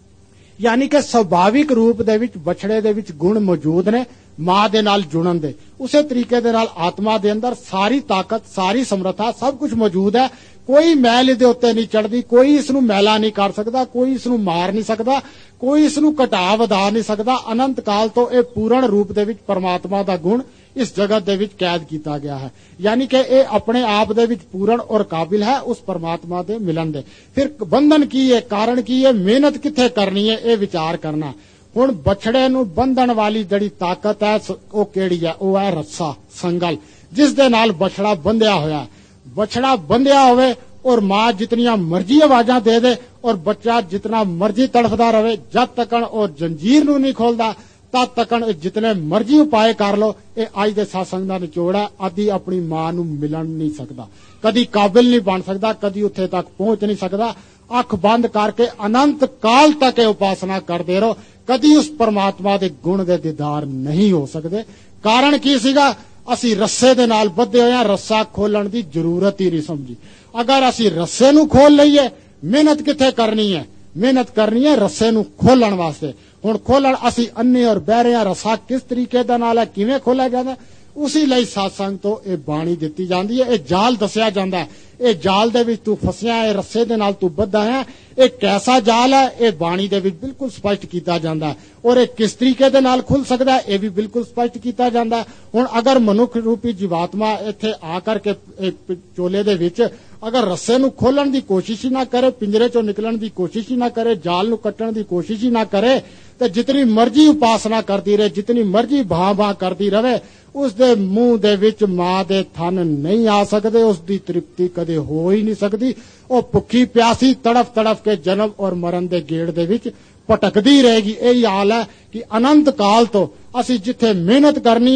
ਯਾਨੀ ਕਿ ਸੁਭਾਵਿਕ ਰੂਪ ਦੇ ਵਿੱਚ ਬਛੜੇ ਦੇ ਵਿੱਚ ਗੁਣ ਮੌਜੂਦ ਨੇ ਮਾਂ ਦੇ ਨਾਲ ਜੁੜਨ ਦੇ। ਉਸੇ ਤਰੀਕੇ ਦੇ ਨਾਲ ਆਤਮਾ ਦੇ ਅੰਦਰ ਸਾਰੀ ਤਾਕਤ, ਸਾਰੀ ਸਮਰੱਥਾ, ਸਭ ਕੁਝ ਮੌਜੂਦ ਹੈ। ਕੋਈ ਮੈਲ ਇਹਦੇ ਉੱਤੇ ਨਹੀਂ ਚੜਦੀ, ਕੋਈ ਇਸ ਨੂੰ ਮੈਲਾ ਨਹੀਂ ਕਰ ਸਕਦਾ, ਕੋਈ ਇਸ ਨੂੰ ਮਾਰ ਨਹੀਂ ਸਕਦਾ, ਕੋਈ ਇਸ ਨੂੰ ਘਟਾ ਵਧਾ ਨਹੀਂ ਸਕਦਾ। ਅਨੰਤ ਕਾਲ ਤੋਂ ਇਹ ਪੂਰਨ ਰੂਪ ਦੇ ਵਿੱਚ ਪਰਮਾਤਮਾ ਦਾ ਗੁਣ ਇਸ ਜਗਤ ਦੇ ਵਿੱਚ ਕੈਦ ਕੀਤਾ ਗਿਆ ਹੈ। ਯਾਨੀ ਕਿ ਇਹ ਆਪਣੇ ਆਪ ਦੇ ਵਿੱਚ ਪੂਰਨ ਔਰ ਕਾਬਿਲ ਹੈ ਉਸ ਪਰਮਾਤਮਾ ਦੇ ਮਿਲਣ ਦੇ। ਫਿਰ ਬੰਧਨ ਕੀ ਹੈ, ਕਾਰਨ ਕੀ ਹੈ, ਮਿਹਨਤ ਕਿੱਥੇ ਕਰਨੀ ਹੈ, ਇਹ ਵਿਚਾਰ ਕਰਨਾ। ਹੁਣ ਬਛੜੇ ਨੂੰ ਬੰਧਨ ਵਾਲੀ ਜਿਹੜੀ ਤਾਕਤ ਹੈ ਉਹ ਕਿਹੜੀ ਹੈ? ਉਹ ਹੈ ਰੱਸਾ, ਸੰਗਲ, ਜਿਸ ਦੇ ਨਾਲ ਬਛੜਾ ਬੰਧਿਆ ਹੋਇਆ। ਬਛੜਾ ਬੰਧਿਆ ਹੋਵੇ ਔਰ ਮਾਂ ਜਿਤਨੀਆਂ ਮਰਜ਼ੀ ਆਵਾਜ਼ਾਂ ਦੇ ਦੇ ਔਰ ਬੱਚਾ ਜਿਤਨਾ ਮਰਜ਼ੀ ਤੜਫਦਾ ਰਹੇ, ਜਦ ਤੱਕਣ ਉਹ ਜੰਜੀਰ ਨੂੰ ਨਹੀਂ ਖੋਲਦਾ ਤਦ ਤੱਕਣ ਜਿਤਨੇ ਮਰਜ਼ੀ ਉਪਾਏ ਕਰ ਲੋ। ਇਹ ਅੱਜ ਦੇ ਸਾਸੰਗ ਦਾ ਨਿਚੋੜ ਹੈ। ਆਦੀ ਆਪਣੀ ਮਾਂ ਨੂੰ ਮਿਲਣ ਨਹੀਂ ਸਕਦਾ, ਕਦੀ ਕਾਬਿਲ ਨਹੀਂ ਬਣ ਸਕਦਾ, ਕਦੀ ਉੱਥੇ ਤੱਕ ਪਹੁੰਚ ਨਹੀਂ ਸਕਦਾ। ਅੱਖ ਬੰਦ ਕਰਕੇ ਅਨੰਤ ਕਾਲ ਤੱਕ ਇਹ ਉਪਾਸਨਾ ਕਰਦੇ ਰਹੋ, ਕਦੀ ਉਸ ਪਰਮਾਤਮਾ ਦੇ ਗੁਣ ਦੇ ਦੀਦਾਰ ਨਹੀਂ ਹੋ ਸਕਦੇ। ਕਾਰਨ ਕੀ ਸੀਗਾ? ਅਸੀਂ ਰੱਸੇ ਦੇ ਨਾਲ ਬੱਧੇ ਹੋਏ ਹਾਂ, ਰੱਸਾ ਖੋਲਣ ਦੀ ਜ਼ਰੂਰਤ ਹੀ ਨਹੀਂ ਸਮਝੀ। ਅਗਰ ਅਸੀਂ ਰੱਸੇ ਨੂੰ ਖੋਲ ਲਈਏ, ਮਿਹਨਤ ਕਿੱਥੇ ਕਰਨੀ ਹੈ? ਮਿਹਨਤ ਕਰਨੀ ਹੈ ਰੱਸੇ ਨੂੰ ਖੋਲਣ ਵਾਸਤੇ। ਹੁਣ ਖੋਲਣ ਅਸੀਂ ਅੰਨੇ ਔਰ ਬਹਿਰੇ ਹਾਂ। ਰੱਸਾ ਕਿਸ ਤਰੀਕੇ ਦਾ ਨਾਲ ਹੈ, ਕਿਵੇਂ ਖੋਲਿਆ ਜਾਂਦਾ, ਉਸੇ ਲਈ ਸਾਸੰਗ ਤੋਂ ਇਹ ਬਾਣੀ ਦਿੱਤੀ ਜਾਂਦੀ ਹੈ। ਇਹ ਜਾਲ ਦੱਸਿਆ ਜਾਂਦਾ ਹੈ, ਇਹ ਜਾਲ ਦੇ ਵਿੱਚ ਤੂੰ ਫਸਿਆ ਹੈ, ਰੱਸੇ ਦੇ ਨਾਲ ਤੂੰ ਬੱਧਾ ਹੈ। ਇਹ ਕੈਸਾ ਜਾਲ ਹੈ, ਇਹ ਬਾਣੀ ਦੇ ਵਿੱਚ ਬਿਲਕੁਲ ਸਪਸ਼ਟ ਕੀਤਾ ਜਾਂਦਾ ਹੈ। ਔਰ ਇਹ ਕਿਸ ਤਰੀਕੇ ਦੇ ਨਾਲ ਖੁੱਲ ਸਕਦਾ ਹੈ, ਇਹ ਵੀ ਬਿਲਕੁਲ ਸਪਸ਼ਟ ਕੀਤਾ ਜਾਂਦਾ ਹੈ। ਹੁਣ ਅਗਰ ਮਨੁੱਖ ਰੂਪੀ ਜੀਵਾਤਮਾ ਇੱਥੇ ਆ ਕਰਕੇ ਚੋਲੇ ਦੇ ਵਿੱਚ ਅਗਰ ਰੱਸੇ ਨੂੰ ਖੋਲਣ ਦੀ ਕੋਸ਼ਿਸ਼ ਹੀ ਨਾ ਕਰੇ, ਪਿੰਜਰੇ ਚੋਂ ਨਿਕਲਣ ਦੀ ਕੋਸ਼ਿਸ਼ ਹੀ ਨਾ ਕਰੇ, ਜਾਲ ਨੂੰ ਕੱਟਣ ਦੀ ਕੋਸ਼ਿਸ਼ ਹੀ ਨਾ ਕਰੇ, ਤੇ ਜਿਤਨੀ ਮਰਜ਼ੀ ਉਪਾਸਨਾ ਕਰਦੀ ਰਹੇ, ਜਿਤਨੀ ਮਰਜ਼ੀ ਭਾਂ ਕਰਦੀ ਰਹੇ, ਉਸ ਦੇ ਮੂੰਹ ਦੇ ਵਿੱਚ ਮਾਂ ਦੇ ਥਨ ਨਹੀਂ ਆ ਸਕਦੇ, ਉਸ ਦੀ ਤ੍ਰਿਪਤੀ ਕਦੇ ਹੋ ਹੀ ਨਹੀਂ ਸਕਦੀ। ਉਹ ਭੁੱਖੀ ਪਿਆਸੀ ਤੜਫ ਤੜਫ ਕੇ ਜਨਮ ਔਰ ਮਰਨ ਦੇ ਗੇੜ ਦੇ ਵਿੱਚ ਭਟਕਦੀ ਰਹੇਗੀ। ਇਹ ਹਾਲ ਹੈ ਕਿ ਅਨੰਤ ਕਾਲ ਤੋਂ ਅਸੀਂ ਜਿੱਥੇ ਮਿਹਨਤ ਕਰਨੀ ਹੈ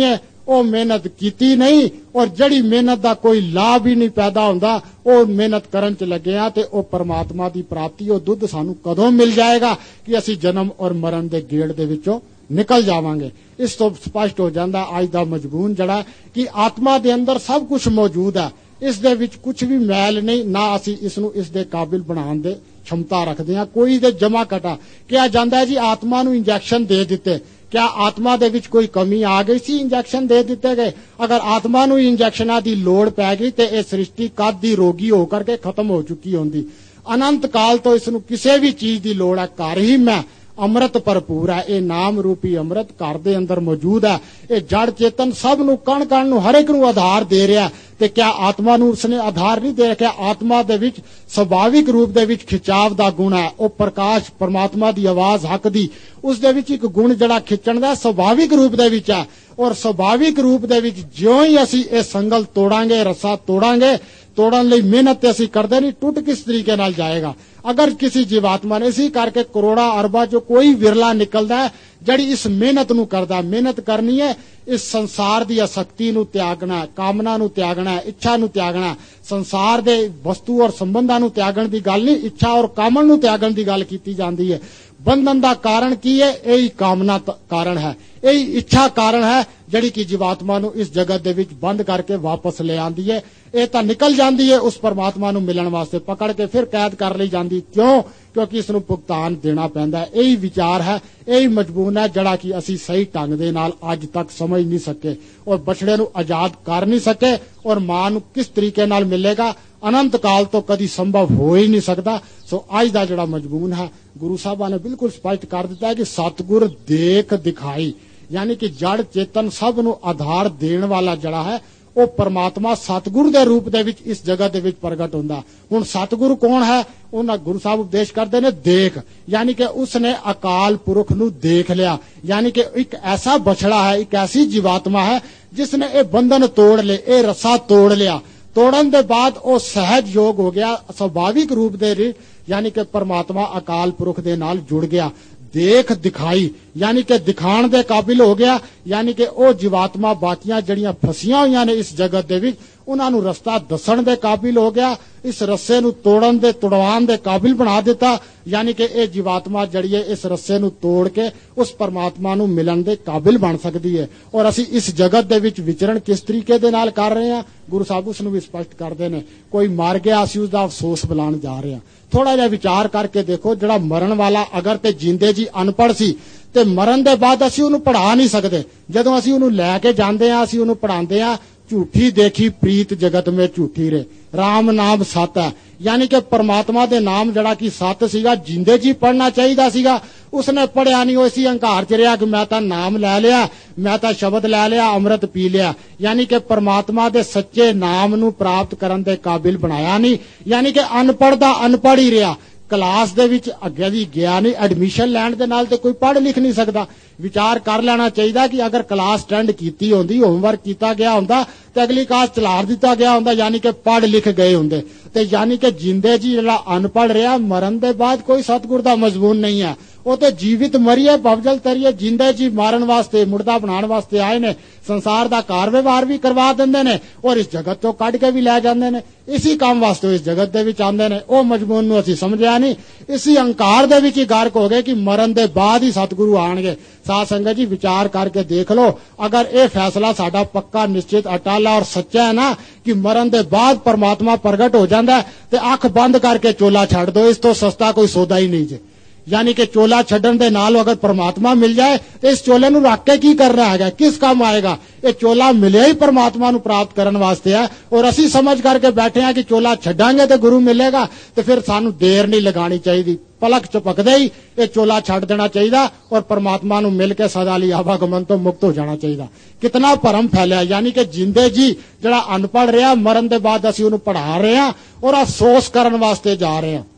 ਉਹ ਮਿਹਨਤ ਕੀਤੀ ਨਹੀਂ, ਔਰ ਜਿਹੜੀ ਮਿਹਨਤ ਦਾ ਕੋਈ ਲਾਭ ਹੀ ਨਹੀਂ ਪੈਦਾ ਹੁੰਦਾ, ਉਹ ਮਿਹਨਤ ਕਰਨ ਚ ਲੱਗੇ ਆ, ਤੇ ਉਹ ਪਰਮਾਤਮਾ ਦੀ ਪ੍ਰਾਪਤੀ, ਉਹ ਦੁੱਧ ਸਾਨੂੰ ਕਦੋਂ ਮਿਲ ਜਾਏਗਾ ਕਿ ਅਸੀਂ ਜਨਮ ਔਰ ਮਰਨ ਦੇ ਗੇੜ ਦੇ ਵਿੱਚੋਂ ਨਿਕਲ ਜਾਵਾਂਗੇ। ਇਸ ਤੋਂ ਸਪਸ਼ਟ ਹੋ ਜਾਂਦਾ ਅੱਜ ਦਾ ਮਜ਼ਮੂਨ ਜਿਹੜਾ ਕਿ ਆਤਮਾ ਦੇ ਅੰਦਰ ਸਭ ਕੁਝ ਮੌਜੂਦ ਹੈ, ਇਸ ਦੇ ਵਿੱਚ ਕੁਝ ਵੀ ਮੈਲ ਨਹੀਂ, ਨਾ ਅਸੀਂ ਇਸ ਨੂੰ ਇਸ ਦੇ ਕਾਬਿਲ ਬਣਾਉਣ ਦੇ क्षमता रखते हैं। कोई दे जमा कटा क्या जाता है जी आत्मा नूं इंजैक्शन दे दिते, क्या आत्मा दे विच कोई कमी आ गई सी, इंजैक्शन दे दिते गए। अगर आत्मा नूं इंजैक्शनां दी लोड़ पै गई ते इह सृष्टि कद दी रोगी होकर के खत्म हो चुकी होंदी। अनंत काल तो इस नूं किसी भी चीज की लोड़ है। घर ही मैं अमृत भरपूर है, ये नाम रूपी अमृत घर दे अंदर मौजूद है। ये जड़ चेतन सब नूं कण कण नूं हर एक नूं आधार दे रहा है, ते क्या आत्मा नूं उसने आधार नहीं दे रखिया। आत्मा दे विच सुभाविक रूप दे विच खिचाव दा गुण है, वो प्रकाश परमात्मा दी आवाज हक दी, उस दे विच एक गुण जड़ा खिचण दा स्वाभाविक रूप दे विच है। और स्वाभाविक रूप दे विच ज्यों ही असी ये संगल तोड़ांगे, रस्सा तोड़ांगे, तोड़न लई मेहनत असी करदे नहीं, टुट किस तरीके नाल जाएगा। अगर किसी जीवात्मा ने इसी करके करोड़ा अरबा जो कोई विरला निकलदा है जड़ी इस मेहनत नूं करदा। मेहनत करनी है, इस संसार दी आसक्ति नूं त्यागना है, कामना नूं त्यागना है, इच्छा नूं त्यागना है। संसार दे वस्तु और संबंधां नूं त्यागण दी गल नहीं, इच्छा और कामन नूं त्यागण दी गल कीती जांदी है। बंधन दा कारण की है, यही कामना कारण है, यही इच्छा कारण है जड़ी की जीवात्मा नूं इस जगत दे विच बंद करके वापस ले आंदी है। ये तां निकल जांदी है उस परमात्मा नूं मिलण वास्ते, पकड़ के फिर कैद कर लई जांदी। क्यों? क्योंकि इसनूं भुगतान देना पैंदा है। यही विचार है, यही मजबून है जड़ा कि असी सही ढंग दे नाल अज तक समझ नहीं सके और बछड़े नूं आजाद कर नहीं सके। और मां नूं किस तरीके नाल मिलेगा अनंत काल तो कदी संभव हो ही नहीं सकता। सो अज दा जड़ा मजबून है गुरु साहबा ने बिल्कुल स्पष्ट कर दिता है कि सतगुर देख दिखाई, यानी कि जड़ चेतन सब नूं आधार देण वाला जड़ा है वो परमात्मा सतगुरु दे रूप दे विच इस जगत दे विच प्रगट हुंदा। हुण सतगुरु कौन है? उन्हां गुरु साहब उपदेश करते ने देख, यानी कि उसने अकाल पुरख नूं देख लिया, यानी कि एक ऐसा बछड़ा है, एक ऐसी जीवात्मा है जिसने ये बंधन तोड़ ले, ये रस्सा तोड़ लिया। तोड़न दे बाद वो सहज योग हो गया, स्वाभाविक रूप दे यानी कि परमात्मा अकाल पुरख दे नाल जुड़ गया। देख दिखाई यानी कि दिखाण दे काबिल हो गया, यानी कि वो जीवात्मा बाकियां जड़ियां फसियां हुई ने इस जगत दे विच उन्हां नूं रस्ता दसण दे काबिल हो गया, इस रस्से नूं तोड़न दे तुड़वान दे काबिल बना दिता। यानी कि ये जीवात्मा जड़ी है इस रस्से नूं तोड़ के उस परमात्मा नूं मिलन दे काबिल बन सकदी है। और असी इस जगत दे विच विचरण किस तरीके दे नाल कर रहे हैं, गुरु साहब उस नूं भी स्पष्ट करदे ने। कोई मर गया, असी उसदा अफसोस बुलाण जा रहे हैं। थोड़ा जिहा विचार करके देखो, जड़ा मरण वाला अगर ते जिंदे जी अनपढ़ सी ते मरण दे बाद असी उहनूं पढ़ा नहीं सकदे। जदों असी उहनूं लैके जांदे आ, असी उहनूं पढ़ांदे आ, झूठी देखी प्रीत जगत में झूठी रे, राम नाम सत है। यानी कि परमात्मा दे नाम जड़ा कि सत सीगा, जिंदे जी पढ़ना चाहिदा सीगा, उसने पढ़िया नहीं। वो इसी अंकार च रहा कि मैं तां नाम लै लिया, मैं तां शब्द लै लिया, अमृत पी लिया। यानी कि परमात्मा दे सच्चे नाम नूं प्राप्त करन दे काबिल बनाया नहीं, यानी कि अनपढ़ दा अनपढ़ ही रहा। क्लास दे विच अगे भी गया नहीं, एडमिशन लैण दे नाल ते कोई पढ़ लिख नहीं सकदा। विचार कर लेना चाहिए कि अगर क्लास अटेंड कीती होंदी, होमवर्क किया गया होंदा ते अगली क्लास चला दिता गया होंदा, यानी कि पढ़ लिख गए होंदे। ते यानी कि जिंदे जी जड़ा अनपढ़ रहा, मरण दे बाद कोई सतगुर दा मजबून नहीं है। वो तो जीवित मरिए भवजल तरिए, जिंदे जी मारन वास्ते मुर्दा बनाने वास्ते आए ने, संसार दा कार व्यवहार भी करवा देंदे ने और इस जगत तो कट के भी लै जांदे ने। इसी काम वास्ते इस जगत दे विच आंदे ने। ओ मजबून नूं असीं समझिया नहीं, इसी अंकार दे विच ही गर्क हो गए कि मरण दे बाद ही सतगुरु आणगे। साध संगत जी विचार करके देख लो, अगर ये फैसला साडा पक्का निश्चित अटल और सच्चा है ना कि मरण दे बाद परमात्मा प्रगट हो जाता है, तो अख बंद करके चोला छड्ड दो, इस तो सस्ता कोई सौदा ही नहीं जे। यानी कि चोला छड्डण दे नाल अगर परमात्मा मिल जाए तो इस चोले नूं रख के की करना है, किस काम आएगा? ये चोला मिले ही परमात्मा नूं प्राप्त करन वास्ते है। और असी समझ करके बैठे हैं कि चोला छड्डांगे तो गुरु मिलेगा, तो फिर सानू देर नहीं लगानी चाहिए, पलक झपकदे ही ये चोला छड्ड देना चाहिए और परमात्मा नूं मिल के सदा लई आवागमन तो मुक्त हो जाना चाहिए। कितना भरम फैलिया, यानी कि जिंदे जी जड़ा अनपढ़ रहा, मरण दे बाद असी उहनूं पढ़ा रहे हैं और अफसोस करन वास्ते जा रहे हैं।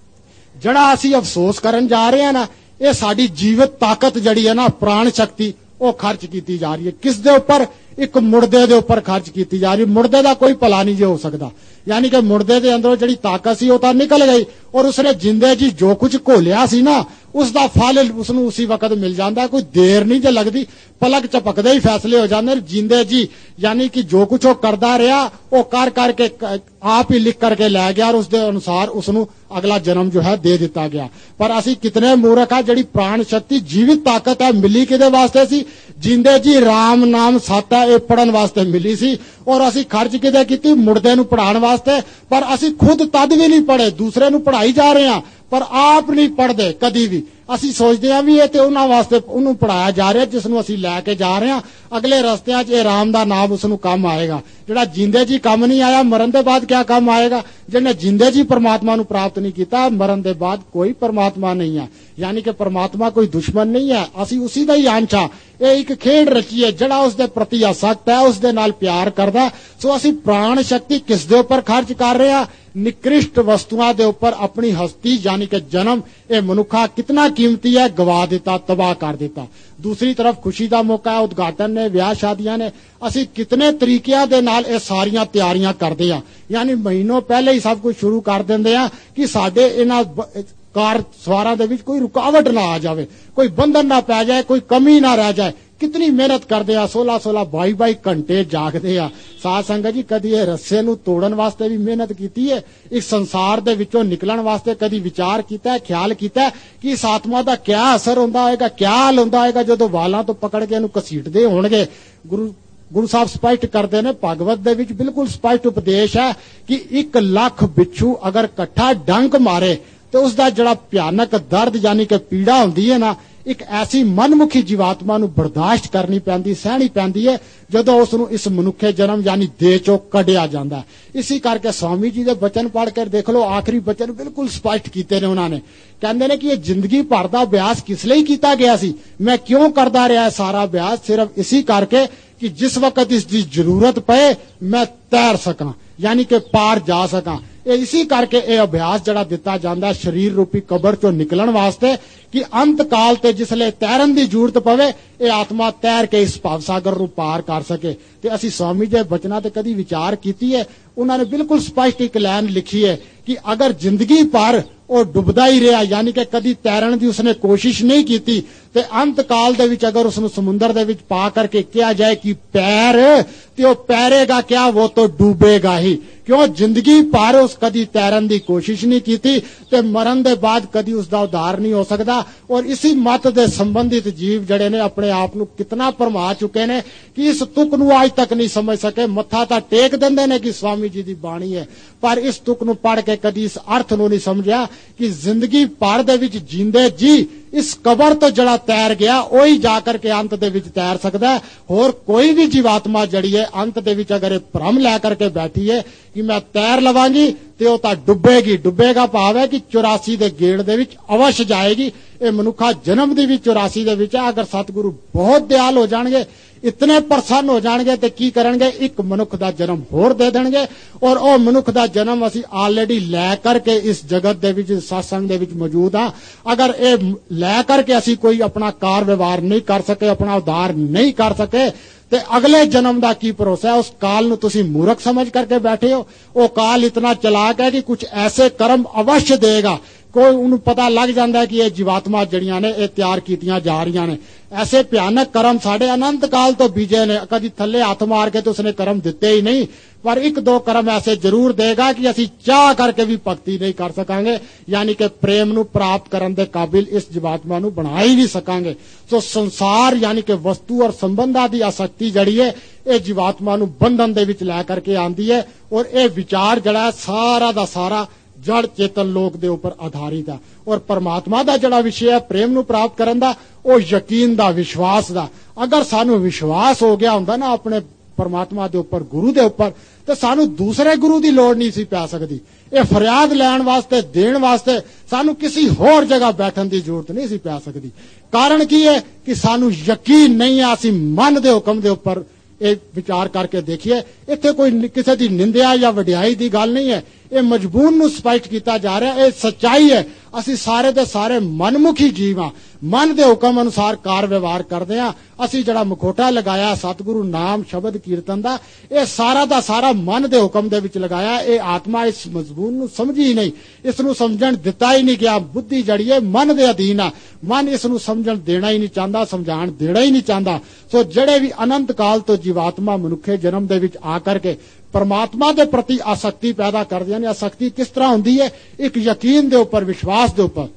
जड़ा असी अफसोस करन जा रहे हैं ना, ये साडी जीवित ताकत जड़ी है ना, प्राण शक्ति, वो खर्च की जा रही है। किस दे उपर? एक मुर्दे दे उपर खर्च की जा रही है। मुर्दे दा कोई भला नहीं जे हो सकता, यानी कि मुर्दे दे अंदरों जड़ी ताकत सी वो तां निकल गई और उसने जिंदे जी जो कुछ घोलिया सी ना, ਉਸ ਦਾ ਫਲ ਉਸ ਨੂੰ ਉਸੇ ਵਕਤ ਮਿਲ ਜਾਂਦਾ। ਕੋਈ ਦੇਰ ਨਹੀਂ ਜੇ ਲੱਗਦੀ, ਪਲਕ ਝਪਕਦੇ ਹੀ ਫੈਸਲੇ ਹੋ ਜਾਂਦੇ ਨੇ। ਜਿੰਦੇ ਜੀ ਯਾਨੀ ਕਿ ਜੋ ਕੁਛ ਉਹ ਕਰਦਾ ਰਿਹਾ ਉਹ ਕਰ ਕਰਕੇ ਆਪ ਹੀ ਲਿਖ ਕਰਕੇ ਲੈ ਗਿਆ, ਔਰ ਉਸ ਦੇ ਅਨੁਸਾਰ ਉਸ ਨੂੰ ਅਗਲਾ ਜਨਮ ਜੋ ਹੈ ਦੇ ਦਿੱਤਾ ਗਿਆ। ਪਰ ਅਸੀਂ ਕਿਤਨੇ ਮੂਰਖ ਆ। ਜਿਹੜੀ ਪ੍ਰਾਣ ਸ਼ਕਤੀ ਜੀਵਿਤ ਤਾਕਤ ਹੈ ਮਿਲੀ ਕਿਹਦੇ ਵਾਸਤੇ ਸੀ? ਜਿੰਦੇ ਜੀ ਰਾਮ ਨਾਮ ਸੱਤ ਹੈ ਇਹ ਪੜਨ ਵਾਸਤੇ ਮਿਲੀ ਸੀ, ਔਰ ਅਸੀਂ ਖਰਚ ਕਿਹਦੇ ਕੀਤੀ? ਮੁਰਦੇ ਨੂੰ ਪੜਾਉਣ ਵਾਸਤੇ। ਪਰ ਅਸੀਂ ਖੁਦ ਤਦ ਵੀ ਨਹੀਂ ਪੜੇ, ਦੂਸਰੇ ਨੂੰ ਪੜਾਈ ਜਾ ਰਹੇ ਹਾਂ ਪਰ ਆਪ ਨਹੀਂ ਪੜਦੇ ਕਦੀ ਵੀ। ਅਸੀਂ ਸੋਚਦੇ ਹਾਂ ਵੀ ਇਹ ਤੇ ਉਹਨਾਂ ਵਾਸਤੇ ਉਹਨੂੰ ਪੜਾਇਆ ਜਾ ਰਿਹਾ ਜਿਸ ਨੂੰ ਅਸੀਂ ਲੈ ਕੇ ਜਾ ਰਹੇ ਹਾਂ ਅਗਲੇ ਰਸਤਿਆਂ 'ਚ। ਇਹ ਰਾਮ ਦਾ ਨਾਮ ਉਸ ਨੂੰ ਕੰਮ ਆਏਗਾ। ਜਿਹੜਾ ਜਿੰਦੇ ਜੀ ਕੰਮ ਨਹੀਂ ਆਇਆ, ਮਰਨ ਦੇ ਬਾਅਦ ਕਿਆ ਕੰਮ ਆਏਗਾ? ਜਿਹਨੇ ਜਿੰਦੇ ਜੀ ਪਰਮਾਤਮਾ ਨੂੰ ਪ੍ਰਾਪਤ ਨਹੀਂ ਕੀਤਾ, ਮਰਨ ਦੇ ਬਾਅਦ ਕੋਈ ਪਰਮਾਤਮਾ ਨਹੀਂ ਹੈ। ਯਾਨੀ ਕਿ ਪਰਮਾਤਮਾ ਕੋਈ ਦੁਸ਼ਮਣ ਨਹੀਂ ਹੈ, ਅਸੀਂ ਉसी ਦਾ ਹੀ ਅੰਸ਼ ਹਾਂ। ਇਹ ਇੱਕ ਖੇਡ ਰਚੀ ਹੈ। ਜਿਹੜਾ ਉਸ ਦੇ ਪ੍ਰਤੀ ਆਸਕਤ ਹੈ, ਉਸ ਦੇ ਨਾਲ ਪਿਆਰ ਕਰਦਾ। ਸੋ ਅਸੀਂ ਪ੍ਰਾਣ ਸ਼ਕਤੀ ਕਿਸ ਦੇ ਉੱਪਰ ਖਰਚ ਕਰ ਰਹੇ ਹਾਂ? ਨਿਕ੍ਰਿਸ਼ਟ ਵਸਤੂਆਂ ਦੇ ਉੱਪਰ। ਆਪਣੀ ਹਸਤੀ ਯਾਨੀ ਕਿ ਜਨਮ, ਇਹ ਮਨੁੱਖਾ ਕਿਤਨਾ ਕੀਮਤੀ ਹੈ, ਗਵਾ ਦਿੱਤਾ, ਤਬਾਹ ਕਰ ਦਿੱਤਾ। ਦੂਸਰੀ ਤਰਫ ਖੁਸ਼ੀ ਦਾ ਮੌਕਾ ਹੈ, ਉਦਘਾਟਨ ਨੇ, ਵਿਆਹ ਸ਼ਾਦੀਆਂ ਨੇ। ਅਸੀਂ ਕਿਤਨੇ ਤਰੀਕਿਆਂ ਦੇ ਨਾਲ ਇਹ ਸਾਰੀਆਂ ਤਿਆਰੀਆਂ ਕਰਦੇ ਹਾਂ। ਯਾਨੀ ਮਹੀਨੋਂ ਪਹਿਲੇ ਹੀ ਸਭ ਕੁਝ ਸ਼ੁਰੂ ਕਰ ਦਿੰਦੇ ਆ ਕਿ ਸਾਡੇ ਇਹਨਾਂ ਕਾਰ ਸਵਾਰਾਂ ਦੇ ਵਿੱਚ ਕੋਈ ਰੁਕਾਵਟ ਨਾ ਆ ਜਾਵੇ, ਕੋਈ ਬੰਧਨ ਨਾ ਪੈ ਜਾਏ, ਕੋਈ ਕਮੀ ਨਾ ਰਹਿ ਜਾਏ। ਕਿਤਨੀ ਮਿਹਨਤ ਕਰਦੇ ਆ, 16 22 ਘੰਟੇ ਜਾਗਦੇ ਆ। ਸਾਧ ਸੰਗਤ ਜੀ, ਕਦੀ ਇਹ ਰੱਸੇ ਨੂੰ ਤੋੜਨ ਵਾਸਤੇ ਵੀ ਮਿਹਨਤ ਕੀਤੀ ਹੈ? ਇਸ ਸੰਸਾਰ ਦੇ ਵਿੱਚੋਂ ਨਿਕਲਣ ਵਾਸਤੇ ਕਦੀ ਵਿਚਾਰ ਕੀਤਾ ਹੈ, ਖਿਆਲ ਕੀਤਾ ਹੈ ਕਿ ਇਸ ਆਤਮਾ ਦਾ ਕਿਆ ਅਸਰ ਹੁੰਦਾ ਹੋਏਗਾ, ਕਿਆ ਹਾਲ ਹੁੰਦਾ ਹੋਏਗਾ ਜਦੋਂ ਵਾਲਾਂ ਤੋਂ ਪਕੜ ਕੇ ਇਹਨੂੰ ਘਸੀਟਦੇ ਹੋਣਗੇ? ਗੁਰੂ ਸਾਹਿਬ ਸਪਸ਼ਟ ਕਰਦੇ ਨੇ, ਭਾਗਵਤ ਦੇ ਵਿੱਚ ਬਿਲਕੁਲ ਸਪਸ਼ਟ ਉਪਦੇਸ਼ ਹੈ ਕਿ 1 ਲੱਖ ਬਿੱਛੂ ਅਗਰ ਇਕੱਠਾ ਡੰਕ ਮਾਰੇ ਤੇ ਉਸ ਦਾ ਜਿਹੜਾ ਭਿਆਨਕ ਦਰਦ ਯਾਨੀ ਕਿ ਪੀੜਾ ਹੁੰਦੀ ਹੈ ਨਾ, ਇੱਕ ਐਸੀ ਮਨਮੁਖੀ ਜੀਵਾਤਮਾ ਨੂੰ ਬਰਦਾਸ਼ਤ ਕਰਨੀ ਪੈਂਦੀ, ਸਹਿਣੀ ਪੈਂਦੀ ਹੈ ਜਦੋਂ ਉਸ ਨੂੰ ਇਸ ਮਨੁੱਖੇ ਜਨਮ ਯਾਨੀ ਦੇਹ ਚੋਂ ਕੱਢਿਆ ਜਾਂਦਾ। ਇਸੇ ਕਰਕੇ ਸਵਾਮੀ ਜੀ ਦੇ ਬਚਨ ਪੜ੍ਹ ਕੇ ਦੇਖ ਲਓ, ਆਖਰੀ ਬਚਨ ਬਿਲਕੁਲ ਸਪਸ਼ਟ ਕੀਤੇ ਨੇ ਉਹਨਾਂ ਨੇ। ਕਹਿੰਦੇ ਨੇ ਕਿ ਇਹ ਜ਼ਿੰਦਗੀ ਭਰ ਦਾ ਅਭਿਆਸ ਕਿਸ ਲਈ ਕੀਤਾ ਗਿਆ ਸੀ? ਮੈਂ ਕਿਉਂ ਕਰਦਾ ਰਿਹਾ ਸਾਰਾ ਅਭਿਆਸ? ਸਿਰਫ ਇਸੇ ਕਰਕੇ ਕਿ ਜਿਸ ਵਕਤ ਇਸ ਦੀ ਜ਼ਰੂਰਤ ਪਏ ਮੈਂ ਤੈਰ ਸਕਾਂ, ਯਾਨੀ ਕਿ ਪਾਰ ਜਾ ਸਕਾਂ। ਇਹ ਇਸੇ ਕਰਕੇ ਇਹ ਅਭਿਆਸ ਜਿਹੜਾ ਦਿੱਤਾ ਜਾਂਦਾ ਸਰੀਰ ਰੂਪੀ ਕਬਰ ਚੋਂ ਨਿਕਲਣ ਵਾਸਤੇ ਕਿ ਅੰਤ ਕਾਲ ਤੇ ਜਿਸਲੇ ਤੈਰਨ ਦੀ ਜ਼ਰੂਰਤ ਪਵੇ ਇਹ ਆਤਮਾ ਤੈਰ ਕੇ ਇਸ ਭਵ ਸਾਗਰ ਨੂੰ ਪਾਰ ਕਰ ਸਕੇ। ਤੇ ਅਸੀਂ ਸਵਾਮੀ ਜੀ ਬਚਨਾਂ ਤੇ ਕਦੀ ਵਿਚਾਰ ਕੀਤੀ ਹੈ? ਉਹਨਾਂ ਨੇ ਬਿਲਕੁਲ ਸਪਸ਼ਟ ਇੱਕ ਲਾਈਨ ਲਿਖੀ ਹੈ ਕਿ ਅਗਰ ਜ਼ਿੰਦਗੀ ਭਰ ਉਹ ਡੁੱਬਦਾ ਹੀ ਰਿਹਾ ਯਾਨੀ ਕਿ ਕਦੀ ਤੈਰਨ ਦੀ ਉਸਨੇ ਕੋਸ਼ਿਸ਼ ਨਹੀਂ ਕੀਤੀ ਤੇ ਅੰਤ ਕਾਲ ਦੇ ਵਿੱਚ ਅਗਰ ਉਸ ਨੂੰ ਸਮੁੰਦਰ ਦੇ ਵਿੱਚ ਪਾ ਕਰਕੇ ਕਿਹਾ ਜਾਏ ਕਿ ਪੈਰ, ਤੇ ਉਹ ਪੈਰੇਗਾ ਕਿਆ? ਉਹ ਤਾਂ ਡੁੱਬੇਗਾ ਹੀ। ਕਿਉਂ? ਜ਼ਿੰਦਗੀ ਭਰ ਉਸ ਕਦੀ ਤੈਰਨ ਦੀ ਕੋਸ਼ਿਸ਼ ਨਹੀਂ ਕੀਤੀ ਤੇ ਮਰਨ ਦੇ ਬਾਅਦ ਕਦੀ ਉਸ ਦਾ ਉਧਾਰ ਨਹੀਂ ਹੋ ਸਕਦਾ। ਔਰ ਇसी ਮਤ ਦੇ ਸੰਬੰਧਿਤ ਜੀਵ ਜਿਹੜੇ ਨੇ ਆਪਣੇ ਆਪ ਨੂੰ ਕਿਤਨਾ ਭਰਮਾ ਚੁੱਕੇ ਨੇ ਕਿ ਇਸ ਤੁਕ ਨੂੰ ਅੱਜ ਤੱਕ ਨਹੀਂ ਸਮਝ ਸਕੇ। ਮੱਥਾ ਤਾਂ ਟੇਕ ਦਿੰਦੇ ਨੇ ਕਿ ਸਵਾਮੀ ਜੀ ਦੀ ਬਾਣੀ ਹੈ, ਪਰ ਇਸ ਤੁਕ ਨੂੰ ਪੜ੍ਹ ਕੇ ਕਦੀ ਇਸ ਅਰਥ ਨੂੰ ਨਹੀਂ ਸਮਝਿਆ ਕਿ ਜ਼ਿੰਦਗੀ ਭਰ ਦੇ ਵਿੱਚ ਜਿੰਦੇ ਜੀ ਇਸ ਕਬਰ ਤੋਂ ਜਿਹੜਾ ਤੈਰ ਗਿਆ ਉਹੀ ਜਾ ਕਰਕੇ ਅੰਤ ਦੇ ਵਿੱਚ ਤੈਰ ਸਕਦਾ ਹੈ। ਹੋਰ ਕੋਈ ਵੀ ਜੀਵਾਤਮਾ ਜਿਹੜੀ ਹੈ ਅੰਤ ਦੇ ਵਿੱਚ ਅਗਰ ਇਹ ਭਰਮ ਲੈ ਕਰਕੇ ਬੈਠੀ ਹੈ ਕਿ ਮੈਂ ਤੈਰ ਲਵਾਂਗੀ ਤੇ ਉਹ ਤਾਂ ਡੁੱਬੇਗੀ। ਡੁੱਬੇਗਾ ਭਾਵ ਹੈ ਕਿ 84 ਦੇ ਗੇੜ ਦੇ ਵਿੱਚ ਅਵਸ਼ ਜਾਏਗੀ। ਇਹ ਮਨੁੱਖਾ ਜਨਮ ਦੀ ਵੀ 84 ਦੇ ਵਿੱਚ ਹੈ। ਅਗਰ ਸਤਿਗੁਰੂ ਬਹੁਤ ਦਿਆਲ ਹੋ ਜਾਣਗੇ, ਇਤਨੇ ਪ੍ਰਸੰਨ ਹੋ ਜਾਣਗੇ ਤੇ ਕੀ ਕਰਨਗੇ? ਇੱਕ ਮਨੁੱਖ ਦਾ ਜਨਮ ਹੋਰ ਦੇ ਦੇਣਗੇ। ਔਰ ਉਹ ਮਨੁੱਖ ਦਾ ਜਨਮ ਅਸੀਂ ਆਲਰੇਡੀ ਲੈ ਕਰਕੇ ਇਸ ਜਗਤ ਦੇ ਵਿੱਚ ਸਤਸੰਗ ਦੇ ਵਿੱਚ ਮੌਜੂਦ ਹਾਂ। ਅਗਰ ਇਹ ਲੈ ਕਰਕੇ ਅਸੀਂ ਕੋਈ ਆਪਣਾ ਕਾਰ ਵਿਵਹਾਰ ਨਹੀਂ ਕਰ ਸਕੇ, ਆਪਣਾ ਉਧਾਰ ਨਹੀਂ ਕਰ ਸਕੇ ਤੇ ਅਗਲੇ ਜਨਮ ਦਾ ਕੀ ਭਰੋਸਾ? ਉਸ ਕਾਲ ਨੂੰ ਤੁਸੀਂ ਮੂਰਖ ਸਮਝ ਕਰਕੇ ਬੈਠੇ ਹੋ। ਉਹ ਕਾਲ ਇਤਨਾ ਚਲਾਕ ਹੈ ਕਿ ਕੁਝ ਐਸੇ ਕਰਮ ਅਵश्य ਦੇਗਾ, ਕੋਈ ਉਹਨੂੰ ਪਤਾ ਲੱਗ ਜਾਂਦਾ ਹੈ ਕਿ ਇਹ ਜੀਵਾਤਮਾ ਜਿਹੜੀਆਂ ਨੇ ਇਹ ਤਿਆਰ ਕੀਤੀਆਂ ਜਾ ਰਹੀਆਂ ਨੇ। ਐਸੇ ਭਿਆਨਕ ਕਰਮ ਸਾਡੇ ਅਨੰਤ ਕਾਲ ਤੋਂ ਬੀਜੇ ਨੇ। ਕਦੀ ਥੱਲੇ ਹੱਥ ਮਾਰ ਕੇ ਤੇ ਉਸਨੇ ਕਰਮ ਦਿੱਤੇ ਹੀ ਨਹੀਂ, ਪਰ 1-2 ਕਰਮ ਐਸੇ ਜ਼ਰੂਰ ਦੇਗਾ ਕਿ ਅਸੀਂ ਚਾਹ ਕਰਕੇ ਵੀ ਭਗਤੀ ਨਹੀਂ ਕਰ ਸਕਾਂਗੇ, ਯਾਨੀ ਕਿ ਪ੍ਰੇਮ ਨੂੰ ਪ੍ਰਾਪਤ ਕਰਨ ਦੇ ਕਾਬਿਲ ਇਸ ਜੀਵਾਤਮਾ ਨੂੰ ਬਣਾ ਹੀ ਨਹੀਂ ਸਕਾਂਗੇ। ਸੋ ਸੰਸਾਰ ਯਾਨੀ ਕਿ ਵਸਤੂ ਔਰ ਸੰਬੰਧਾਂ ਦੀ ਆਸਕਤੀ ਜਿਹੜੀ ਹੈ ਇਹ ਜੀਵਾਤਮਾ ਨੂੰ ਬੰਧਨ ਦੇ ਵਿੱਚ ਲੈ ਕਰਕੇ ਆਂਦੀ ਹੈ। ਔਰ ਇਹ ਵਿਚਾਰ ਜਿਹੜਾ ਸਾਰਾ ਦਾ ਸਾਰਾ ਜੜ ਚੇਤਨ ਲੋਕ ਦੇ ਉੱਪਰ ਆਧਾਰਿਤ ਹੈ। ਔਰ ਪਰਮਾਤਮਾ ਦਾ ਜਿਹੜਾ ਵਿਸ਼ੇ ਹੈ ਪ੍ਰੇਮ ਨੂੰ ਪ੍ਰਾਪਤ ਕਰਨ ਦਾ, ਉਹ ਯਕੀਨ ਦਾ, ਵਿਸ਼ਵਾਸ ਦਾ। ਅਗਰ ਸਾਨੂੰ ਵਿਸ਼ਵਾਸ ਹੋ ਗਿਆ ਹੁੰਦਾ ਨਾ ਆਪਣੇ ਪਰਮਾਤਮਾ ਦੇ ਉੱਪਰ, ਗੁਰੂ ਦੇ ਉੱਪਰ, ਤੇ ਸਾਨੂੰ ਦੂਸਰੇ ਗੁਰੂ ਦੀ ਲੋੜ ਨਹੀਂ ਸੀ ਪੈ ਸਕਦੀ। ਇਹ ਫਰਿਆਦ ਲੈਣ ਵਾਸਤੇ, ਦੇਣ ਵਾਸਤੇ ਸਾਨੂੰ ਕਿਸੇ ਹੋਰ ਜਗ੍ਹਾ ਬੈਠਣ ਦੀ ਜ਼ਰੂਰਤ ਨਹੀਂ ਸੀ ਪੈ ਸਕਦੀ। ਕਾਰਨ ਕੀ ਹੈ ਕਿ ਸਾਨੂੰ ਯਕੀਨ ਨਹੀਂ ਹੈ। ਅਸੀਂ ਮਨ ਦੇ ਹੁਕਮ ਦੇ ਉੱਪਰ ਇਹ ਵਿਚਾਰ ਕਰਕੇ ਦੇਖੀਏ, ਇੱਥੇ ਕੋਈ ਕਿਸੇ ਦੀ ਨਿੰਦਿਆ ਜਾਂ ਵਡਿਆਈ ਦੀ ਗੱਲ ਨਹੀਂ ਹੈ। ਇਹ ਮਜਬੂਨ ਨੂੰ ਸਪਸ਼ਟ ਕੀਤਾ ਜਾ ਰਿਹਾ। ਇਹ ਸੱਚਾਈ ਹੈ। ਅਸੀਂ ਸਾਰੇ ਦੇ ਸਾਰੇ ਮਨਮੁਖੀ ਜੀਵ ਹਾਂ, ਮਨ ਦੇ ਹੁਕਮ ਅਨੁਸਾਰ ਕਾਰ ਵਿਵਹਾਰ ਕਰਦੇ ਹਾਂ। ਅਸੀਂ ਜਿਹੜਾ ਮੁਖੋਟਾ ਲਗਾਇਆ ਸਤਿਗੁਰੂ ਨਾਮ ਸ਼ਬਦ ਕੀਰਤਨ ਦਾ, ਇਹ ਸਾਰਾ ਦਾ ਸਾਰਾ ਮਨ ਦੇ ਹੁਕਮ ਦੇ ਵਿੱਚ ਲਗਾਇਆ। ਇਹ ਆਤਮਾ ਇਸ ਮਜ਼ਮੂਨ ਨੂੰ ਸਮਝੀ ਹੀ ਨਹੀਂ, ਇਸ ਨੂੰ ਸਮਝਣ ਦਿੱਤਾ ਹੀ ਨਹੀਂ ਗਿਆ। ਬੁੱਧੀ ਜਿਹੜੀ ਹੈ ਮਨ ਦੇ ਅਧੀਨ ਆ, ਮਨ ਇਸ ਨੂੰ ਸਮਝਣ ਦੇਣਾ ਹੀ ਨਹੀਂ ਚਾਹੁੰਦਾ, ਸਮਝਾਣ ਦੇਣਾ ਹੀ ਨਹੀਂ ਚਾਹੁੰਦਾ। ਸੋ ਜਿਹੜੇ ਵੀ ਅਨੰਤ ਕਾਲ ਤੋਂ ਜੀਵਾਤਮਾ ਮਨੁੱਖੇ ਜਨਮ ਦੇ ਵਿੱਚ ਆ ਕਰਕੇ परमात्मा के प्रति आसक्ति पैदा कर दिया। आसक्ति किस तरह होंदी है? एक यकीन दे उपर, विश्वास दे उपर।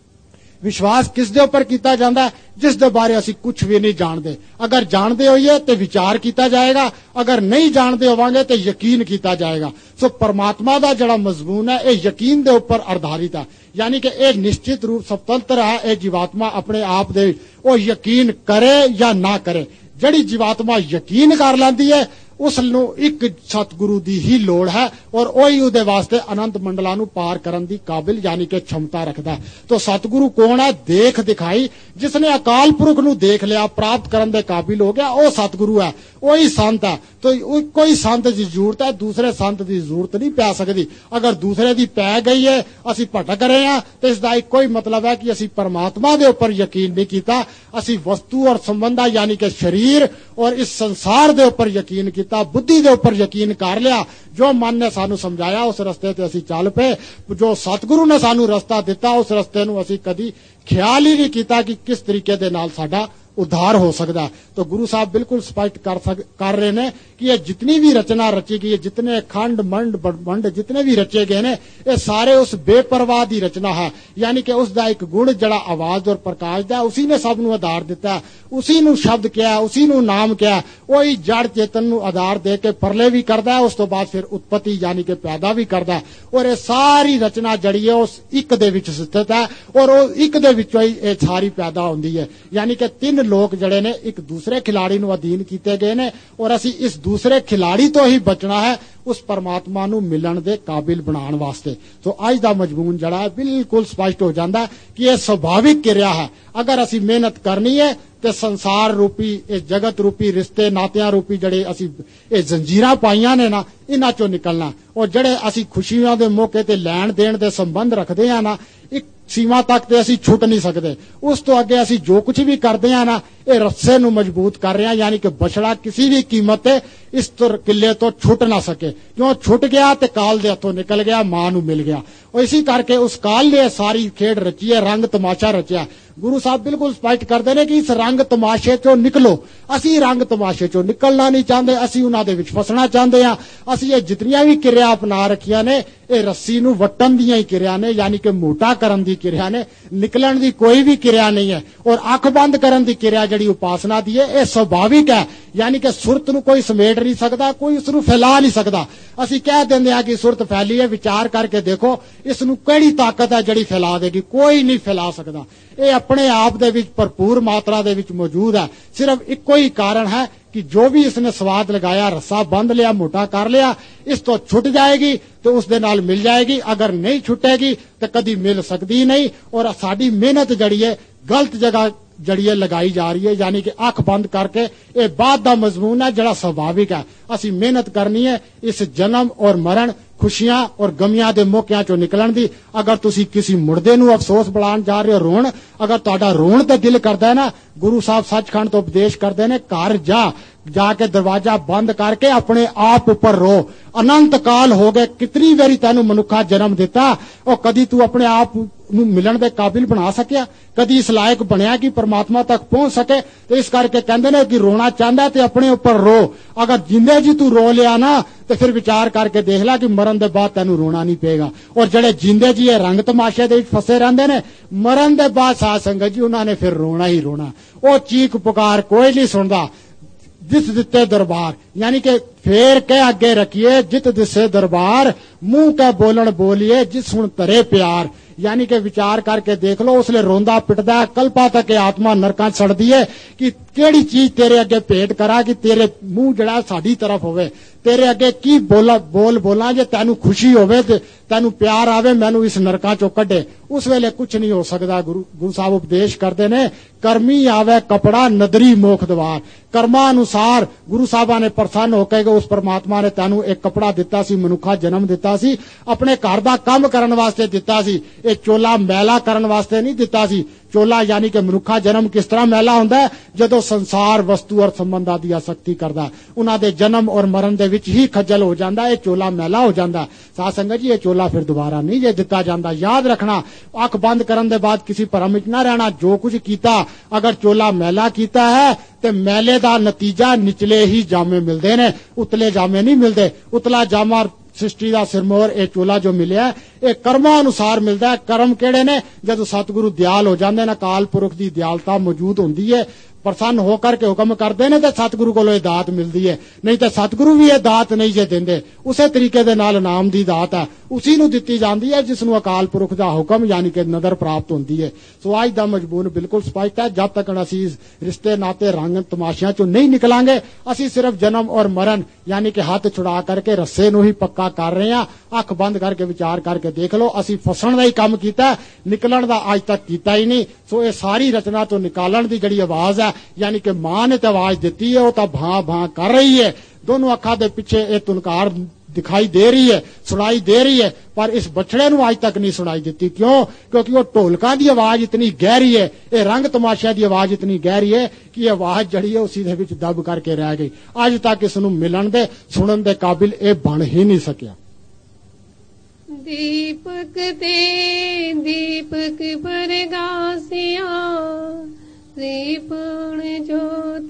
विश्वास किस दे उपर कीता जांदा है? जिस दे बारे असी कुछ भी नहीं जानते। अगर जानते होइए तो विचार किया जाएगा, अगर नहीं जानते होवांगे तो यकीन किया जाएगा। सो परमात्मा का जड़ा मजमून है यह यकीन दे उपर आधारित है, यानी कि यह निश्चित रूप स्वतंत्र है। यह जीवात्मा अपने आप दे वो यकीन करे या ना करे। जड़ी जीवात्मा यकीन कर लैंदी है उस एक सतगुरु की ही लोड़ है और वही उहदे वास्ते अनंत मंडलों नूं पार करन दी काबिल यानी कि क्षमता रखता है। तो सतगुरु कौन है? देख दिखाई, जिसने अकाल पुरख नूं देख लिया, प्राप्त करन दे काबिल हो गया, वो सतगुरु है, वही संत है। तो कोई संत की जरूरत है, दूसरे संत की जरूरत नहीं पै सकती। अगर दूसरे की पै गई है, असी भटक रहे हैं, तो इसका एक कोई मतलब है कि असी परमात्मा के उपर यकीन नहीं किया, असी वस्तु और संबंधा यानी कि शरीर और इस संसार के उपर यकीन किया, बुद्धि के उपर यकीन कर लिया। जो मन ने सानू समझाया उस रस्ते ते असी चल पे, जो सतगुरु ने सानू रस्ता दिता उस रस्ते नूं असी कदी ख्याल ही नहीं किया कि किस तरीके दे नाल साडा उद्धार हो सकता है। तो गुरु साहब बिल्कुल स्पष्ट कर रहे हैं कि ये जितनी भी रचना रची गई है, जितने खंड मंड मंड जितने भी रचे गए हैं, ये सारे उस बेपरवाह की रचना है। यानी कि उसका एक गुण जड़ा आवाज और प्रकाश का, उसी ने सब नूं आधार दिता, उसी नूं शब्द किया, उसी नूं नाम किया। वही जड़ चेतन नूं आधार दे के परले भी करता है, उस तो बाद फिर उत्पत्ति यानी कि पैदा भी करता है। और ये सारी रचना जड़ी है उस एक दे विच स्थित है और वो एक दे विचों ही ये सारी पैदा होंदी है। यानी कि तीन लोग जड़े ने एक दूसरे खिलाड़ी नूं अधीन कीते गए ने और असी इस दूसरे खिलाड़ी तो ही बचना है उस परमात्मा नूं मिलन दे काबिल बनाने वास्ते। तो अज दा मजमून जड़ा है बिल्कुल स्पष्ट हो जाता है कि यह स्वाभाविक क्रिया है। अगर असी मेहनत करनी है तो संसार रूपी इस जगत रूपी रिश्ते नातियां रूपी जड़े असी ये जंजीरां पाईयां ने ना, इन्हां चों निकलना। और जड़े असी खुशियां दे मौके ते लैण देण दे संबंध रखते हैं ना, एक सीमा तक ते असी छुट नहीं सकते। उस तो अगे असी जो कुछ भी करते हैं ना, ये रस्से नूं मजबूत कर रहे हैं। यानी कि बछड़ा किसी भी कीमत ते इस किले तो छुट ना सके। क्यों छुट गया तो काल दे हथों निकल गया, मां नूं मिल गया। और इसी करके उस काल ने सारी खेड रची है, रंग तमाशा रचिया। गुरु साहब बिल्कुल स्पष्ट करते हैं कि इस रंग तमाशे चों निकलो। असी रंग तमाशे चों निकलना नहीं चाहते, असी उन्हां दे विच फसना चाहते हैं। असी ये जितनियां भी क्रिया अपना रखियां ने ये रस्सी नूं वट्टन दियां ही क्रिया ने, यानी कि मोटा करन दी क्रिया ने, निकलन दी कोई भी क्रिया नहीं है। और अख बंद करन दी क्रिया जिहड़ी उपासना दी है ये स्वाभाविक है। यानी कि सुरत नूं कोई समेट नहीं सकता, कोई उसनूं फैला नहीं सकता। असी कह देंदे हां कि सुरत फैली है, विचार करके देखो इसनूं किहड़ी ताकत है जिहड़ी फैला देगी? कोई नहीं फैला सकता। ये अपने आप दे विच भरपूर मात्रा दे विच मौजूद है। सिर्फ इक्को ही कारण है कि जो भी इसने स्वाद लगाया, रस्सा बंध लिया, मोटा कर लिया, इस तो छुट जाएगी तो उस दे नाल मिल जाएगी। अगर नहीं छुटेगी तो कभी मिल सकती ही नहीं। और साडी मेहनत जड़ी है गलत जगह जड़िए लगाई जा रही है। यानी कि अख बंद करके ये बाद दा मजमून है जड़ा स्वाभाविक है। असी मेहनत करनी है इस जन्म और मरण, खुशियां और गमियां दे मौकिਆਂ चों निकलन दी। अगर तुसी किसी मुर्दे नूं अफसोस बुलाण जा रहे हो, रोण, अगर तुहाडा रोण ते दिल करदा है ना, गुरु साहब सचखंड तो उपदेश करते हैं, घर जाके दरवाजा बंद करके अपने आप ऊपर रो। अनंत काल हो गए, कितनी बारी तैनूं मनुखा जन्म दिता और कदी तू अपने आप नूं मिलन दे काबिल बना सकिया? कदी इस लायक बनया कि परमात्मा तक पहुंच सके? तो इस करके कहंदे ने कि रोना चाहता है तो अपने ऊपर रो। अगर जिंदे जी तू रो लिया ना तो फिर विचार करके देख ला कि मरण दे बाद तैनूं रोना नहीं पेगा। और जड़े जिंदे जी रंग तमाशे दे विच फसे रहंदे ने, मरण दे बाद साध संगत जी उन्होंने फिर रोना ही रोना। वो चीख पुकार कोई नहीं सुनता। जिस दिते दरबार, यानी कि फेर के आगे रखिए जित दिसे दरबार, मुंह के बोलन बोलिए जिस सुन तरे प्यार। यानी कि विचार करके देख लो, उसने रोंदा पिटदा है, कल्पा तक आत्मा नरकां सड़दी है कि केड़ी चीज तेरे अगे भेंट करा कि तेरे मुंह जड़ा साडी तरफ होवे, तेरे अगे की बोला जे तैनू खुशी होवे ते तैनू प्यार आवे मैनू इस नरकां चों कढे उस वेले कुछ नहीं हो सकदा। गुरु साहब उपदेश करते ने कर्मी आवे कपड़ा नदरी मोख द्वार। कर्मा अनुसार गुरु साहबा ने प्रसन्न होकर उस परमात्मा ने तैनू एक कपड़ा दिता सी, मनुखा जन्म दिता सी, अपने घर दा काम करन वास्ते दिता सी। ये चोला मैला करन वास्ते नहीं दिता सी। चोला यानी कि मनुखा जन्म किस तरह मैला हुंदा है जदों संसार वस्तु और संबंधां दी आसक्ति करदा, उन्हां दे जन्म और मरण दे विच ही खज्जल हो जांदा। ये चोला मैला हो जांदा। साध संगत जी ये चोला फिर दोबारा नहीं जे दिता जांदा। याद रखना अख बंद करन दे बाद किसी भरम विच ना रहना। जो कुछ कीता अगर चोला मैला कीता है ते मैले दा नतीजा निचले ही जामे मिलदे ने, उतले जामे नहीं मिलदे। उतला जामा सृष्टि का सिरमौर ये चोला जो मिलिया ये कर्मां अनुसार मिलता है। कर्म केड़े ने जदों सतगुरु दयाल हो जाते हैं, अकाल पुरख की दयालता मौजूद होंदी है, प्रसन्न होकर के हुक्म करते हैं तो सतगुरु को दात मिलती है। नहीं तो सतगुरु भी ये दात नहीं जे देंदे। उसे तरीके दे नाल नाम दी दात है उसी नूं दित्ती जाती है जिसनूं अकाल पुरख दा हुक्म यानी कि नदर प्राप्त होती है। सो अज दा मजबूर बिल्कुल स्पष्ट है। जब तक असीं रिश्ते नाते रंग तमाशियां चों नहीं निकलांगे असीं सिर्फ जन्म और मरण यानी कि हाथ छुड़ा करके रस्से नूं ही पक्का कर रहे हैं। अख बंद करके विचार करके देख लो असीं फसण दा ही काम कीता, निकलण दा अज तक कीता ही नहीं। सो ये सारी रचना तो निकालण दी जिहड़ी आवाज है यानी कि मां ने तो आवाज दी है, वो तो भां भां कर रही है। दोनों अखा दे पिछे ये तुनकार दिखाई दे रही है, सुनाई दे रही है, पर इस बछड़े नूं आज तक नहीं सुनाई दी। क्यों? क्योंकि वो ढोलकां दी आवाज इतनी गहरी है, ये रंग तमाशा दी आवाज इतनी गहरी है कि आवाज जड़ी है उसी दे विच दब करके रह गई। अज तक इस नूं मिलन दे सुनन दे काबिल ये बन ही नहीं सकिया। दीपक दे दीपक बरगासिया दीपण जोत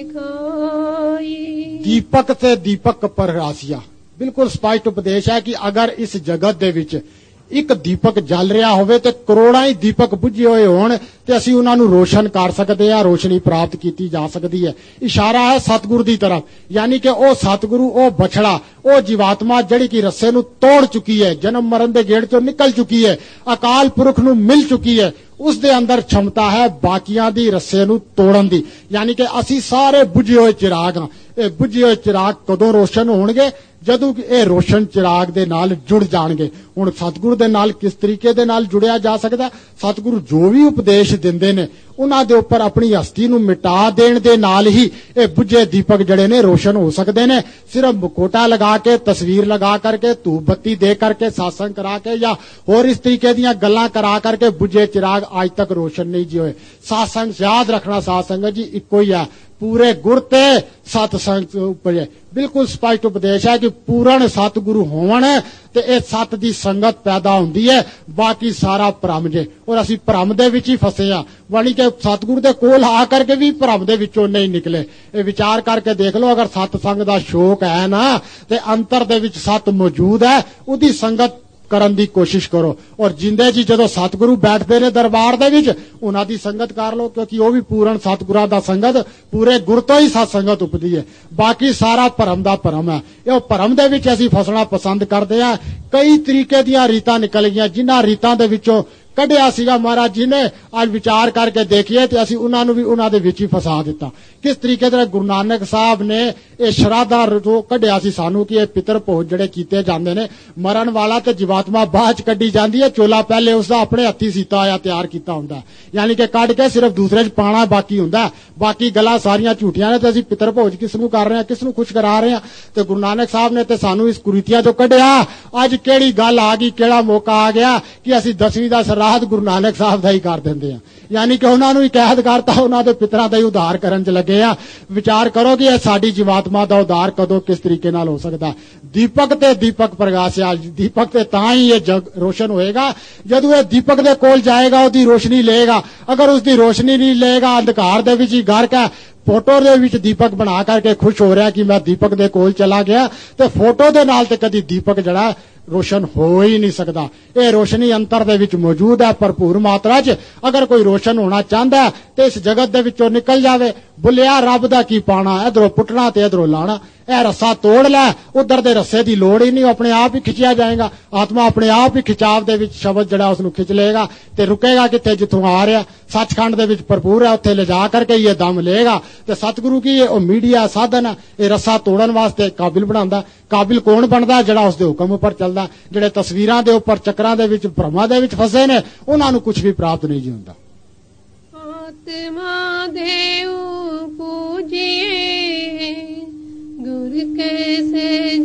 दिखाई। दीपक से दीपक परगासिया बिल्कुल स्पष्ट उपदेश है कि अगर इस जगत दे विच एक दीपक जल रहा होवे ते करोड़ां ही दीपक बुझे हुए होण ते असीं उन्हां नूं रोशन कर सकदे हां, रोशनी प्राप्त की जा सकदी है। इशारा है सतगुरु दी तरफ यानी कि ओ सतगुरु ओ बछड़ा ओ जीवात्मा जड़ी की रस्से नूं तोड़ चुकी है, जन्म मरण दे गेड़ चों निकल चुकी है, अकाल पुरख नूं मिल चुकी है। उस दे अंदर क्षमता है बाकियां दी रस्से नूं तोड़न दी। यानी कि असीं सारे बुझे हुए चिराग हां। ये बुझे हुए चिराग कदों रोशन होणगे जदों कि ये रोशन चिराग दे नाल जुड़ जाणगे। हुण सतगुरु दे नाल किस तरीके दे नाल जुड़िया जा सकदा? सतगुरु जो भी उपदेश दिंदे ने उन्हां दे उपर अपनी हस्ती नूं मिटा देण दे नाल ही ये बुझे दीपक जड़े ने रोशन हो सकदे ने। सिर्फ मुकोटा लगा के, तस्वीर लगा करके, धूप बत्ती दे करके, सत्संग करा के या होर इस तरीके दीयां गल्लां करा करके बुझे चिराग आज तक रोशन नहीं जी होए। सत्संग याद रखना साध संगत जी इक्को ही है, पूरे गुर ते सत्संग उपर बिल्कुल स्पष्ट उपदेश है कि पूर्ण सतगुरु होवन ते ये सत दी संगत पैदा हुंदी है, बाकी सारा भ्रम जे। और असीं भ्रम दे विच ही फसे आ, वाणी के सतगुरु दे कोल आ करके भी भ्रम दे विचों नहीं निकले। ये विचार करके देख लो अगर सतसंग दा शौक है ना ते अंतर दे विच सत मौजूद है, उदी संगत करन दी कोशिश करो। और जिंदे जी जदों सतगुरु बैठदे ने दरबार दे विच उन्हां दी संगत कर लो, क्योंकि वो भी पूर्ण सतगुरां दा संगत पूरे गुर तो ही सत्संगत उपदी है, बाकी सारा भरम दा भरम है। ये भरम दे विच असीं फसना पसंद करदे आ। कई तरीके दीयां रीतां निकल गईयां जिन्हां रीतां दे विचों कढ़िया सीगा महाराज जी ने आज विचार करके देखिए तो असीं उन्हां नूं भी उन्हां दे विच ही फसा दिता। किस तरीके दे गुरु नानक साहब ने ये श्राद्धा जो कढ़िया सी सानू कि पितर भोज जड़े कीते जांदे ने, मरण वाला ते जीवात्मा बाद च कड्ढी जांदी है, चोला पहले उसदा अपने हत्थी सीता होया तैयार कीता हुंदा, यानी कि कढ़ के सिर्फ दूसरे च पाना बाकी हुंदा, बाकी गल्लां सारियां झूठियां ने। ते असीं पितर भोज किस नूं कर रहे हैं, किस नूं खुश करा रहे हैं? ते गुरु नानक साहब ने ते सानू इस कुरीतियां चों कढ़िया। अज किहड़ी गल आ गई, किहड़ा मौका आ गया कि असीं 10वीं दा श्राद्ध गुरु नानक साहब दा ही कर दिंदे हैं, यानी कि उन्हां नूं ही कैद करता, उन्हां दे पितरां दा ही उद्धार करन च लगे आ। विचार करो कि साडी जीवात्मा दा उद्धार कदों किस तरीके नाल हो सकदा? दीपक ते दीपक प्रगासिया, दीपक ते तां ही ये जग रोशन होएगा जदों ये दीपक दे कोल जाएगा, उसदी रोशनी लेगा। अगर उसदी रोशनी नहीं लेगा, अंधकार दे विच ही घर का फोटो दे विच दीपक बना करके खुश हो रहा कि मैं दीपक दे कोल चला गया, ते फोटो दे नाल ते कदी दीपक जड़ा रोशन हो ही नहीं सकता। ये रोशनी अंतर दे विच मौजूद है भरपूर मात्रा च। अगर कोई रोशन होना चाहता है तो इस जगत दे विचों निकल जावे, ਬੁੱਲਿਆ ਰੱਬ ਦਾ ਕੀ ਪਾਣਾ, ਇਧਰੋਂ ਪੁੱਟਣਾ ਤੇ ਇਧਰੋਂ ਲਾਣਾ। ਇਹ ਰੱਸਾ ਤੋੜ ਲੈ, ਉਧਰ ਦੇ ਰੱਸੇ ਦੀ ਲੋੜ ਹੀ ਨਹੀਂ, ਆਪਣੇ ਆਪ ਹੀ ਖਿੱਚਿਆ ਜਾਏਗਾ। ਆਤਮਾ ਆਪਣੇ ਆਪ ਹੀ ਖਿਚਾਵ ਦੇ ਵਿੱਚ ਸ਼ਬਦ ਜਿਹੜਾ ਉਸ ਨੂੰ ਖਿੱਚ ਲਏਗਾ ਤੇ ਰੁਕੇਗਾ ਕਿੱਥੇ? ਜਿੱਥੋਂ ਆ ਰਿਹਾ ਸੱਚਖੰਡ ਦੇ ਵਿੱਚ ਭਰਪੂਰ ਹੈ, ਉੱਥੇ ਲਿਜਾ ਕਰਕੇ ਇਹ ਦਮ ਲਏਗਾ। ਤੇ ਸਤਿਗੁਰੂ ਕੀ ਉਹ ਮੀਡੀਆ ਸਾਧਨ ਹੈ, ਇਹ ਰੱਸਾ ਤੋੜਨ ਵਾਸਤੇ ਕਾਬਿਲ ਬਣਾਉਂਦਾ। ਕਾਬਿਲ ਕੌਣ ਬਣਦਾ? ਜਿਹੜਾ ਉਸ ਦੇ ਹੁਕਮ ਉੱਪਰ ਚੱਲਦਾ। ਜਿਹੜੇ ਤਸਵੀਰਾਂ ਦੇ ਉੱਪਰ ਚੱਕਰਾਂ ਦੇ ਵਿੱਚ ਭਰਮਾਂ ਦੇ ਵਿੱਚ ਫਸੇ ਨੇ, ਉਹਨਾਂ ਨੂੰ ਕੁਝ ਵੀ ਪ੍ਰਾਪਤ ਨਹੀਂ ਜੀ ਹੁੰਦਾ। आत्मा देव पूजिए गुर के सहज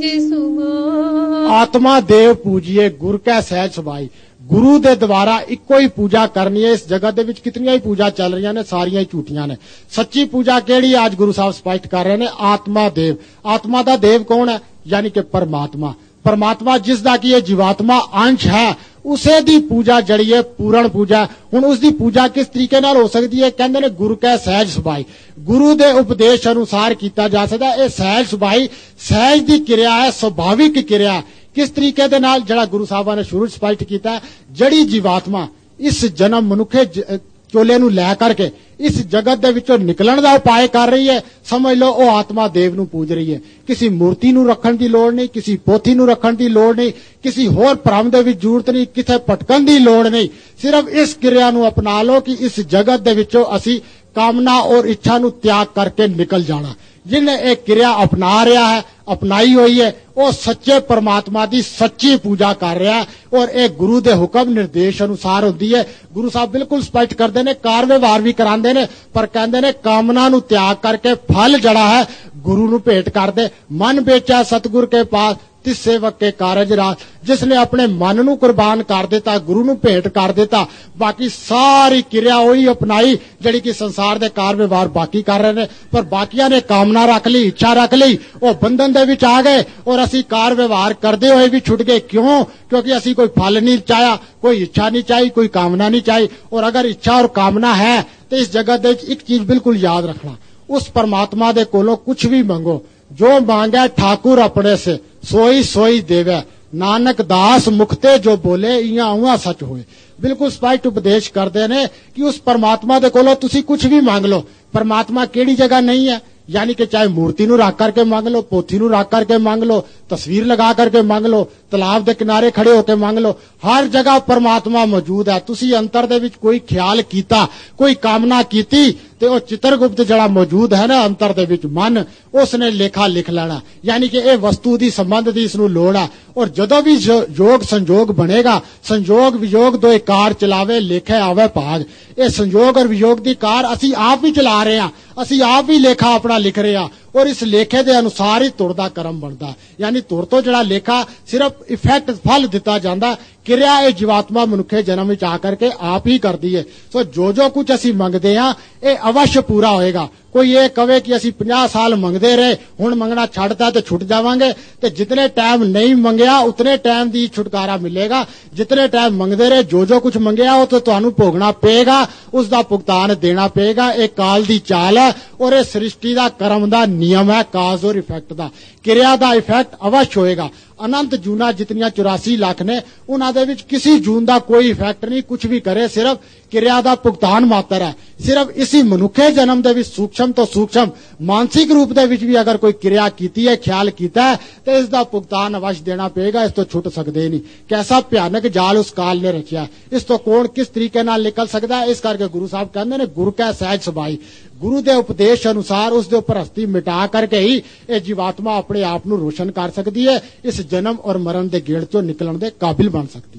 सुभाई। आत्मा देव पूजिए गुर के सहज सुभाई। ਗੁਰੂ ਦੇ ਦੁਆਰਾ ਇੱਕੋ ਹੀ ਪੂਜਾ ਕਰਨੀ ਹੈ। ਇਸ ਜਗਤ ਦੇ ਵਿੱਚ ਕਿਤਨੀਆਂ ਹੀ ਪੂਜਾ ਚੱਲ ਰਹੀਆਂ ਨੇ, ਸਾਰੀਆਂ ਹੀ ਝੂਠੀਆਂ ਨੇ। ਸੱਚੀ ਪੂਜਾ ਕਿਹੜੀ? ਅੱਜ ਗੁਰੂ ਸਾਹਿਬ ਸਪਸ਼ਟ ਕਰ ਰਹੇ ਨੇ, ਆਤਮਾ ਦੇਵ। ਆਤਮਾ ਦਾ ਦੇਵ ਕੌਣ ਹੈ? ਯਾਨੀ ਕਿ ਪਰਮਾਤਮਾ। ਪਰਮਾਤਮਾ ਜਿਸ ਦਾ ਕਿ ਇਹ ਜੀਵਾਤਮਾ ਅੰਸ਼ ਹੈ, ਉਸੇ ਦੀ ਪੂਜਾ ਜਿਹੜੀ ਹੈ ਪੂਰਨ ਪੂਜਾ। ਹੁਣ ਉਸ ਦੀ ਪੂਜਾ ਕਿਸ ਤਰੀਕੇ ਨਾਲ ਹੋ ਸਕਦੀ ਹੈ? ਕਹਿੰਦੇ ਨੇ ਗੁਰੂ ਕੈ ਸਹਿਜ ਸੁਭਾਈ, ਗੁਰੂ ਦੇ ਉਪਦੇਸ਼ ਅਨੁਸਾਰ ਕੀਤਾ ਜਾ ਸਕਦਾ। ਇਹ ਸਹਿਜ ਸੁਭਾਈ ਸਹਿਜ ਦੀ ਕਿਰਿਆ ਹੈ, ਸੁਭਾਵਿਕ ਕਿਰਿਆ। ਕਿਸ ਤਰੀਕੇ ਦੇ ਨਾਲ? ਜਿਹੜਾ ਗੁਰੂ ਸਾਹਿਬਾਂ ਨੇ ਸ਼ੁਰੂ ਸਪਸ਼ਟ ਕੀਤਾ, ਜਿਹੜੀ ਜੀਵਾਤਮਾ ਇਸ ਜਨਮ ਮਨੁੱਖੇ ਚੋਲੇ ਨੂੰ ਲੈ ਕਰਕੇ ਇਸ ਜਗਤ ਦੇ ਵਿੱਚੋਂ ਨਿਕਲਣ ਦਾ ਉਪਾਅ ਕਰ ਰਹੀ ਹੈ, ਸਮਝ ਲਓ ਉਹ ਆਤਮਾ ਦੇਵ ਨੂੰ ਪੂਜ ਰਹੀ ਹੈ। ਕਿਸੇ ਮੂਰਤੀ ਨੂੰ ਰੱਖਣ ਦੀ ਲੋੜ ਨਹੀਂ, ਕਿਸੇ ਪੋਥੀ ਨੂੰ ਰੱਖਣ ਦੀ ਲੋੜ ਨਹੀਂ, ਕਿਸੇ ਹੋਰ ਭਰਮ ਦੇ ਵਿੱਚ ਜ਼ਰੂਰਤ ਨਹੀਂ, ਕਿਤੇ ਭਟਕਣ ਦੀ ਲੋੜ ਨਹੀਂ। ਸਿਰਫ ਇਸ ਕਿਰਿਆ ਨੂੰ ਅਪਣਾ ਲਓ ਕਿ ਇਸ ਜਗਤ ਦੇ ਵਿੱਚੋਂ ਅਸੀਂ ਕਾਮਨਾ ਔਰ ਇੱਛਾ ਨੂੰ ਤਿਆਗ ਕਰਕੇ ਨਿਕਲ ਜਾਣਾ। ਜਿਹਨੇ ਇਹ ਕਿਰਿਆ ਅਪਣਾ ਰਿਹਾ ਹੈ, ਅਪਣਾਈ ਹੋਈ ਹੈ, ਉਹ ਸੱਚੇ ਪਰਮਾਤਮਾ ਦੀ ਸੱਚੀ ਪੂਜਾ ਕਰ ਰਿਹਾ ਹੈ। ਔਰ ਇਹ ਗੁਰੂ ਦੇ ਹੁਕਮ ਨਿਰਦੇਸ਼ ਅਨੁਸਾਰ ਹੁੰਦੀ ਹੈ। ਗੁਰੂ ਸਾਹਿਬ ਬਿਲਕੁਲ ਸਪਸ਼ਟ ਕਰਦੇ ਨੇ, ਕਾਰ ਵਿਵਹਾਰ ਵੀ ਕਰਾਉਂਦੇ ਨੇ, ਪਰ ਕਹਿੰਦੇ ਨੇ ਕਾਮਨਾ ਨੂੰ ਤਿਆਗ ਕਰਕੇ ਫਲ ਜਿਹੜਾ ਹੈ ਗੁਰੂ ਨੂੰ ਭੇਟ ਕਰਦੇ। ਮਨ ਵੇਚਿਆ ਸਤਿਗੁਰ ਕੇ ਪਾਸ ਤਿਸ ਸੇਵਕ ਕੇ ਕਾਰਜ ਰਾਸ। ਜਿਸਨੇ ਆਪਣੇ ਮਨ ਨੂੰ ਕੁਰਬਾਨ ਕਰ ਦਿੱਤਾ, ਗੁਰੂ ਨੂੰ ਭੇਟ ਕਰ ਦਿੱਤਾ, ਬਾਕੀ ਸਾਰੀ ਕਿਰਿਆ ਉਹੀ ਅਪਣਾਈ ਜਿਹੜੀ ਕਿ ਸੰਸਾਰ ਦੇ ਕਾਰ ਵਿਵਹਾਰ ਬਾਕੀ ਕਰ ਰਹੇ ਨੇ। ਪਰ ਬਾਕੀਆਂ ਨੇ ਕਾਮਨਾ ਰੱਖ ਲਈ, ਇੱਛਾ ਰੱਖ ਲਈ, ਉਹ ਬੰਧਨ ਦੇ ਵਿੱਚ ਆ ਗਏ ਔਰ ਅਸੀਂ ਕਾਰ ਵਿਵਹਾਰ ਕਰਦੇ ਹੋਏ ਵੀ ਛੁੱਟ ਗਏ। ਕਿਉਂ? ਕਿਉਂਕਿ ਅਸੀਂ ਕੋਈ ਫਲ ਨਹੀਂ ਚਾਹਿਆ, ਕੋਈ ਇੱਛਾ ਨਹੀਂ ਚਾਹੀ, ਕੋਈ ਕਾਮਨਾ ਨਹੀਂ ਚਾਹੀ। ਔਰ ਅਗਰ ਇੱਛਾ ਔਰ ਕਾਮਨਾ ਹੈ ਤੇ ਇਸ ਜਗਤ ਦੇ ਵਿੱਚ ਇੱਕ ਚੀਜ਼ ਬਿਲਕੁਲ ਯਾਦ ਰੱਖਣਾ, ਉਸ ਪਰਮਾਤਮਾ ਦੇ ਕੋਲੋਂ ਕੁਝ ਵੀ ਮੰਗੋ, ਜੋ मांगे ठाकुर अपने से सोई सोई देवे, नानक दास मुखते जो बोले इया उआ सच होए। बिल्कुल स्पष्ट उपदेश करते ने कि उस परमात्मा दे कोलों तुसी कुछ भी मांग लो। परमात्मा केड़ी जगह नहीं है, यानी कि चाहे मूर्ति नू रख करके मांग लो, पोथी नू रख करके मांग लो, तस्वीर लगा करके मांग लो, तालाब के किनारे खड़े होकर मांग लो, हर जगह परमात्मा मौजूद है। तुसी अंतर दे विच कोई ख्याल कीता, कोई कामना कीती ते ओ चित्रगुप्त जड़ा मौजूद है ना अंतर दे विच मन, उसने लेखा लिख लेना। यानी कि ये वस्तु दी संबंध दी इसनू लोड़ है। और जदों भी योग संजोग बनेगा, संजोग वियोग दो कार चलावे लेखे आवे भाग। ये संजोग और वियोग दी कार असी आप ही चला रहे हैं, असी आप ही लेखा अपना लिख रहे हैं और इस लेखे के अनुसार ही तुर दा कर्म बनता। यानी तुर तो जड़ा लेखा सिर्फ इफेक्ट फल दिता जाता, किरिया ये जीवात्मा मनुखे जन्म विच आकर के आप ही करती है। सो जो कुछ असी मंगते हैं ये अवश्य पूरा होएगा। कोई ये कहे कि असी 50 साल मंगते रहे हुण मंगना छड्डता ते छुट जावांगे, ते जितने टाइम नहीं मंगया उतने टाइम दी छुटकारा मिलेगा। जितने टाइम मंगते रहे जो कुछ मंगया वो तो तुहानू भोगना पेगा, उसका भुगतान देना पेगा। ये काल दी चाल है और ये सृष्टि का कर्म का नियम है, काज और इफेक्ट का। किरिया का इफेक्ट अवश्य होएगा। अनंत जूना जितनियां 84 लाख ने उन्हां दे विच किसी जून का कोई इफेक्ट नहीं, कुछ भी करे सिर्फ किरिया का भुगतान मात्र है। सिर्फ इसी मनुखे जन्म दे विच सूक्ष्म तो सूक्ष्म मानसिक रूप दे विच भी अगर कोई किरिया कीती है, ख्याल कीता है तो इसका भुगतान अवश्य देना पेगा। इस तो छुट सकते नहीं। कैसा भयानक जाल उस काल ने रचिया, इस तो कौन किस तरीके नाल निकल सकता है। इस करके गुरु साहब कहते ने गुरु कै सहज सुभाई, गुरु के उपदेश अनुसार उसके उपर हस्ती मिटा करके ही ये जीवात्मा अपने आप नू रोशन कर सकती है, इस जन्म और मरण के गेड़ चो निकलने के काबिल बन सकती है।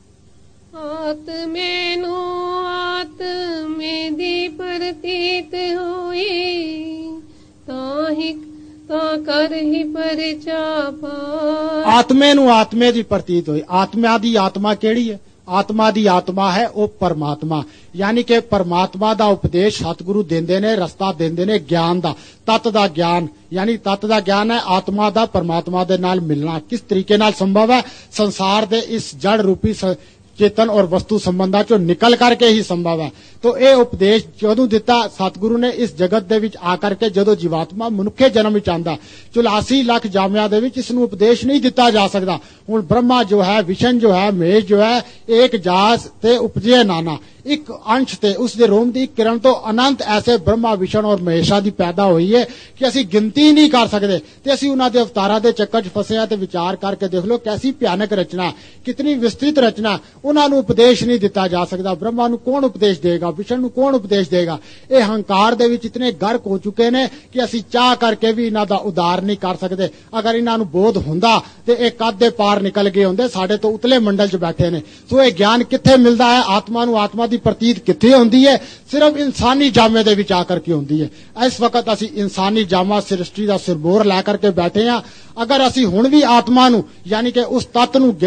आत्मेनु आत्मे दी प्रतीत होई, ताहि ता कर ही परिचा पाई। आत्मे नू आत्मे दी प्रतीत होई। आत्मा दी आत्मा केड़ी है? आत्मा दी आत्मा है वो परमात्मा। यानी कि परमात्मा दा उपदेश सतगुरु देंदे ने, रस्ता देंदे ने ज्ञान दा, तत्त दा ज्ञान। यानी तत्त दा ज्ञान है आत्मा दा परमात्मा दे नाल मिलना। किस तरीके नाल संभव है? संसार दे इस जड़ रूपी चेतन और वस्तु संबंधा चो निकल करके ही संभव है। तो ये उपदेश जदों दिता सतगुरु ने इस जगत दे विच आकर के, जदों जीवात्मा मनुखे जन्म विच आंदा, 84 लाख जामिया दे विच इसनू उपदेश नहीं दिता जा सकता। हुण ब्रह्मा जो है, विष्णु जो है, महेश जो है, एक जास ते उपजे नाना, ਇੱਕ ਅੰਸ਼ ਤੇ ਉਸ ਦੇ ਰੋਮ ਦੀ ਇੱਕ ਕਿਰਨ ਤੋਂ ਅਨੰਤ ਐਸੇ ਬ੍ਰਹਮਾ ਵਿਸ਼ਨੂੰ ਔਰ ਮਹੇਸ਼ਾ ਦੀ ਪੈਦਾ ਹੋਈ ਹੈ ਕਿ ਅਸੀਂ ਗਿਣਤੀ ਨਹੀਂ ਕਰ ਸਕਦੇ। ਤੇ ਅਸੀਂ ਉਹਨਾਂ ਦੇ ਅਵਤਾਰਾਂ ਦੇ ਚੱਕਰ 'ਚ ਫਸੇ ਆ। ਤੇ ਵਿਚਾਰ ਕਰਕੇ ਦੇਖ ਲਓ ਕੈਸੀ ਭਿਆਨਕ ਰਚਨਾ, ਕਿਤਨੀ ਵਿਸਤ੍ਰਿਤ ਰਚਨਾ। ਉਹਨਾਂ ਨੂੰ ਉਪਦੇਸ਼ ਨਹੀਂ ਦਿੱਤਾ ਜਾ ਸਕਦਾ। ਬ੍ਰਹਮਾ ਨੂੰ ਕੌਣ ਉਪਦੇਸ਼ ਦੇਗਾ, ਵਿਸ਼ਨੂੰ ਨੂੰ ਕੌਣ ਉਪਦੇਸ਼ ਦੇਗਾ। ਇਹ ਹੰਕਾਰ ਦੇ ਵਿੱਚ ਇਤਨੇ ਗਰਕ ਹੋ ਚੁੱਕੇ ਨੇ ਕਿ ਅਸੀਂ ਚਾਹ ਕਰਕੇ ਵੀ ਇਹਨਾਂ ਦਾ ਉਦਾਰ ਨਹੀਂ ਕਰ ਸਕਦੇ। ਅਗਰ ਇਹਨਾਂ ਨੂੰ ਬੋਧ ਹੁੰਦਾ ਤੇ ਇਹ ਕਦ ਦੇ ਪਾਰ ਨਿਕਲ ਗਏ ਹੁੰਦੇ, ਸਾਡੇ ਤੋਂ ਉਤਲੇ ਮੰਡਲ 'ਚ ਬੈਠੇ ਨੇ। ਸੋ ਇਹ ਗਿਆਨ ਕਿੱਥੇ ਮਿਲਦਾ ਹੈ, ਆਤਮਾ ਨੂੰ ਆਤਮਾ ਦੀ ਪ੍ਰਤੀਤ ਕਿੱਥੇ ਹੁੰਦੀ ਹੈ, ਸਿਰਫ ਇਨਸਾਨੀ ਜਾਮੇ ਦੇ ਵਿੱਚ ਆ ਕਰਕੇ ਹੁੰਦੀ ਹੈ। ਇਸ ਵਕਤ ਅਸੀਂ ਇਨਸਾਨੀ ਜਾਮਾ ਸ੍ਰਿਸ਼ਟੀ ਦਾ ਸਿਰਮੌਰ ਲੈ ਕਰਕੇ ਬੈਠੇ ਹਾਂ। ਅਗਰ ਅਸੀਂ ਹੁਣ ਵੀ ਆਤਮਾ ਨੂੰ ਯਾਨੀ ਕਿ ਉਸ ਤੱਤ ਨੂੰ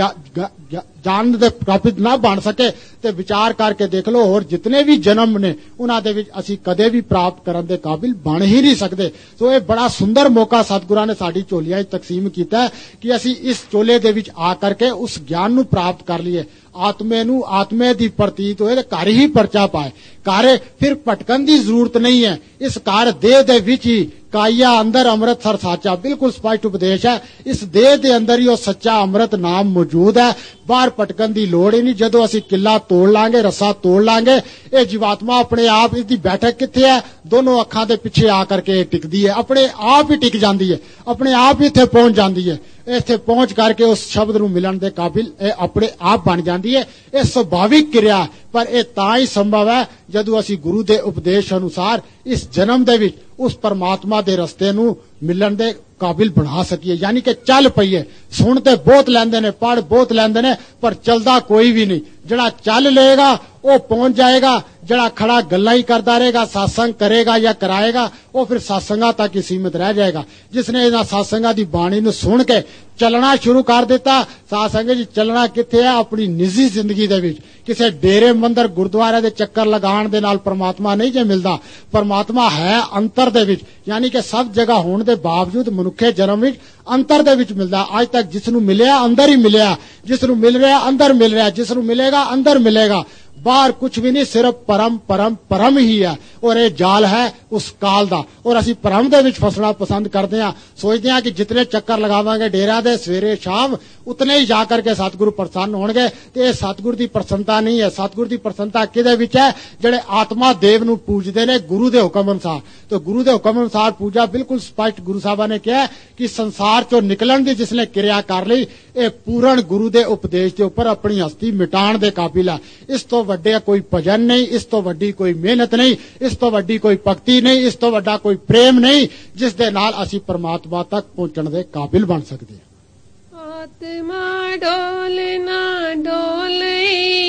ਜਾਣਨ ਦੇ ਕਾਬਿਲ ਨਾ ਬਣ ਸਕੇ ਤੇ ਵਿਚਾਰ ਕਰਕੇ ਦੇਖ ਲਓ ਹੋਰ ਜਿਤਨੇ ਵੀ ਜਨਮ ਨੇ ਉਹਨਾਂ ਦੇ ਵਿੱਚ ਅਸੀਂ ਕਦੇ ਵੀ ਪ੍ਰਾਪਤ ਕਰਨ ਦੇ ਕਾਬਿਲ ਬਣ ਹੀ ਨਹੀਂ ਸਕਦੇ। ਸੋ ਇਹ ਬੜਾ ਸੁੰਦਰ ਮੌਕਾ ਸਤਿਗੁਰਾਂ ਨੇ ਸਾਡੀ ਝੋਲੀਆਂ 'ਚ ਤਕਸੀਮ ਕੀਤਾ ਕਿ ਅਸੀਂ ਇਸ ਝੋਲੇ ਦੇ ਵਿੱਚ ਆ ਕਰਕੇ ਉਸ ਗਿਆਨ ਨੂੰ ਪ੍ਰਾਪਤ ਕਰ ਲਈਏ। ਆਤਮੇ ਨੂੰ ਆਤਮੇ ਦੀ ਪ੍ਰਤੀਤ ਹੋਏ ਤੇ ਘਰ ਹੀ ਪਰਚਾ ਪਾਏ। ਘਰ ਫਿਰ ਭਟਕਣ ਦੀ ਜ਼ਰੂਰਤ ਨਹੀਂ ਹੈ। ਇਸ ਘਰ ਦੇਹ ਦੇ ਵਿੱਚ ਹੀ ਕਾਇਆ ਅੰਦਰ ਅੰਮ੍ਰਿਤਸਰ ਸਾਚਾ, ਬਿਲਕੁਲ ਸਪਸ਼ਟ ਉਪਦੇਸ਼ ਹੈ। ਇਸ ਦੇਹ ਦੇ ਅੰਦਰ ਹੀ ਉਹ ਸੱਚਾ ਅੰਮ੍ਰਿਤ ਨਾਮ ਮੌਜੂਦ ਹੈ। ਬਾਹਰ ਭਟਕਣ ਦੀ ਲੋੜ ਹੀ ਨਹੀਂ। ਜਦੋਂ ਅਸੀਂ ਕਿੱਲਾ ਤੋੜ ਲਾਂਗੇ, ਰੱਸਾ ਤੋੜ ਲਾਂਗੇ, ਇਹ ਜੀਵਾਤਮਾ ਆਪਣੇ ਆਪ, ਇਸ ਦੀ ਬੈਠਕ ਕਿੱਥੇ ਹੈ, ਦੋਨੋਂ ਅੱਖਾਂ ਦੇ ਪਿੱਛੇ ਆ ਕਰਕੇ ਟਿਕਦੀ ਹੈ। ਆਪਣੇ ਆਪ ਹੀ ਟਿਕ ਜਾਂਦੀ ਹੈ, ਆਪਣੇ ਆਪ ਹੀ ਇੱਥੇ ਪਹੁੰਚ ਜਾਂਦੀ ਹੈ। ਇੱਥੇ ਪਹੁੰਚ ਕਰਕੇ ਉਸ ਸ਼ਬਦ ਨੂੰ ਮਿਲਣ ਦੇ ਕਾਬਿਲ ਇਹ ਆਪਣੇ ਆਪ ਬਣ ਜਾਂਦੀ ਹੈ। ਇਹ ਸੁਭਾਵਿਕ ਕਿਰਿਆ, ਪਰ ਇਹ ਤਾਂ ਹੀ ਸੰਭਵ ਹੈ ਜਦੋਂ ਅਸੀਂ ਗੁਰੂ ਦੇ ਉਪਦੇਸ਼ ਅਨੁਸਾਰ ਇਸ ਜਨਮ ਦੇ ਵਿੱਚ ਉਸ ਪਰਮਾਤਮਾ ਦੇ ਰਸਤੇ ਨੂੰ ਮਿਲਣ ਦੇ ਕਾਬਿਲ ਬਣਾ ਸਕੀਏ। ਯਾਨੀ ਕਿ ਚੱਲ ਪਈਏ। ਸੁਣ ਤੇ ਬਹੁਤ ਲੈਂਦੇ ਨੇ, ਪੜ੍ਹ ਬਹੁਤ ਲੈਂਦੇ ਨੇ, ਪਰ ਚੱਲਦਾ ਕੋਈ ਵੀ ਨਹੀਂ। ਜਿਹੜਾ ਚੱਲ ਲਏਗਾ ਉਹ ਪਹੁੰਚ ਜਾਏਗਾ। ਜਿਹੜਾ ਖੜਾ ਗੱਲਾਂ ਹੀ ਕਰਦਾ ਰਹੇਗਾ, satsang ਕਰੇਗਾ ਜਾਂ ਕਰਾਏਗਾ, ਉਹ ਫਿਰ satsanga ਤੱਕ ਹੀ ਸੀਮਿਤ ਰਹਿ ਜਾਏਗਾ। ਜਿਸਨੇ ਇਹਨਾਂ satsanga ਦੀ ਬਾਣੀ ਨੂੰ ਸੁਣ ਕੇ ਚੱਲਣਾ ਸ਼ੁਰੂ ਕਰ ਦਿੱਤਾ, satsang ਜੀ ਚੱਲਣਾ ਕਿੱਥੇ ਹੈ, ਆਪਣੀ ਨਿੱਜੀ ਜ਼ਿੰਦਗੀ ਦੇ ਵਿੱਚ। ਕਿਸੇ ਡੇਰੇ ਮੰਦਰ ਗੁਰਦੁਆਰੇ ਦੇ ਚੱਕਰ ਲਗਾਉਣ ਦੇ ਨਾਲ ਪਰਮਾਤਮਾ ਨਹੀਂ ਜੇ ਮਿਲਦਾ। ਪਰਮਾਤਮਾ ਹੈ ਅੰਤਰ ਦੇ ਵਿੱਚ, ਯਾਨੀ ਕਿ ਸਭ ਜਗ੍ਹਾ ਹੋਣ ਦੇ ਬਾਵਜੂਦ ਮਨੁੱਖੇ ਜਨਮ ਵਿੱਚ ਅੰਤਰ ਦੇ ਵਿੱਚ ਮਿਲਦਾ। ਅੱਜ ਤੱਕ ਜਿਸ ਨੂੰ ਮਿਲਿਆ ਅੰਦਰ ਹੀ ਮਿਲਿਆ, ਜਿਸ ਨੂੰ ਮਿਲ ਰਿਹਾ ਅੰਦਰ ਮਿਲ ਰਿਹਾ, ਜਿਸ ਨੂੰ ਮਿਲੇਗਾ ਅੰਦਰ ਮਿਲੇਗਾ। ਬਾਹਰ ਕੁਝ ਵੀ ਨਹੀਂ, ਸਿਰਫ ਪਰਮ ਪਰਮ ਪਰਮ ਹੀ ਹੈ। ਔਰ ਇਹ ਜਾਲ ਹੈ ਉਸ ਕਾਲ ਦਾ। ਔਰ ਅਸੀਂ ਪਰਮ ਦੇ ਵਿੱਚ ਫਸਣਾ ਪਸੰਦ ਕਰਦੇ ਹਾਂ। ਸੋਚਦੇ ਹਾਂ ਕਿ ਜਿਤਨੇ ਚੱਕਰ ਲਗਾਵਾਂਗੇ ਡੇਰਾ ਦੇ ਸਵੇਰੇ ਸ਼ਾਮ, ਉਤਨੇ ਹੀ ਜਾ ਕਰਕੇ ਸਤਿਗੁਰੂ ਪ੍ਰਸੰਨ ਹੋਣਗੇ। ਤੇ ਇਹ ਸਤਿਗੁਰ ਦੀ ਪ੍ਰਸੰਨਤਾ ਨਹੀਂ ਹੈ। ਸਤਿਗੁਰ ਦੀ ਪ੍ਰਸੰਨਤਾ ਕਿਹਦੇ ਵਿੱਚ ਹੈ? ਜਿਹੜੇ ਆਤਮਾ ਦੇਵ ਨੂੰ ਪੂਜਦੇ ਨੇ ਗੁਰੂ ਦੇ ਹੁਕਮ ਅਨੁਸਾਰ। ਤੇ ਗੁਰੂ ਦੇ ਹੁਕਮ ਅਨੁਸਾਰ ਪੂਜਾ ਬਿਲਕੁਲ ਸਪਸ਼ਟ ਗੁਰੂ ਸਾਹਿਬਾਂ ਨੇ ਕਿਹਾ ਕਿ ਸੰਸਾਰ ਚੋਂ ਨਿਕਲਣ ਦੀ ਜਿਸਨੇ ਕਿਰਿਆ ਕਰ ਲਈ, ਇਹ ਪੂਰਨ ਗੁਰੂ ਦੇ ਉਪਦੇਸ਼ ਦੇ ਉੱਪਰ ਆਪਣੀ ਹਸਤੀ ਮਿਟਾਉਣ ਦੇ ਕਾਬਿਲ ਹੈ। ਇਸ ਤੋਂ ਵੱਡੇ ਕੋਈ ਭਜਨ ਨਹੀਂ, ਇਸ ਤੋਂ ਵੱਡੀ ਕੋਈ ਮਿਹਨਤ ਨਹੀਂ, ਇਸ ਤੋਂ ਵੱਡੀ ਕੋਈ ਭਗਤੀ ਨਹੀਂ, ਇਸ ਤੋਂ ਵੱਡਾ ਕੋਈ ਪ੍ਰੇਮ ਨਹੀਂ, ਜਿਸ ਦੇ ਨਾਲ ਅਸੀਂ ਪਰਮਾਤਮਾ ਤੱਕ ਪਹੁੰਚਣ ਦੇ ਕਾਬਿਲ ਬਣ ਸਕਦੇ ਹਾਂ। ਆਤਮਾ ਡੋਲੇ ਨਾ ਡੋਲੇ,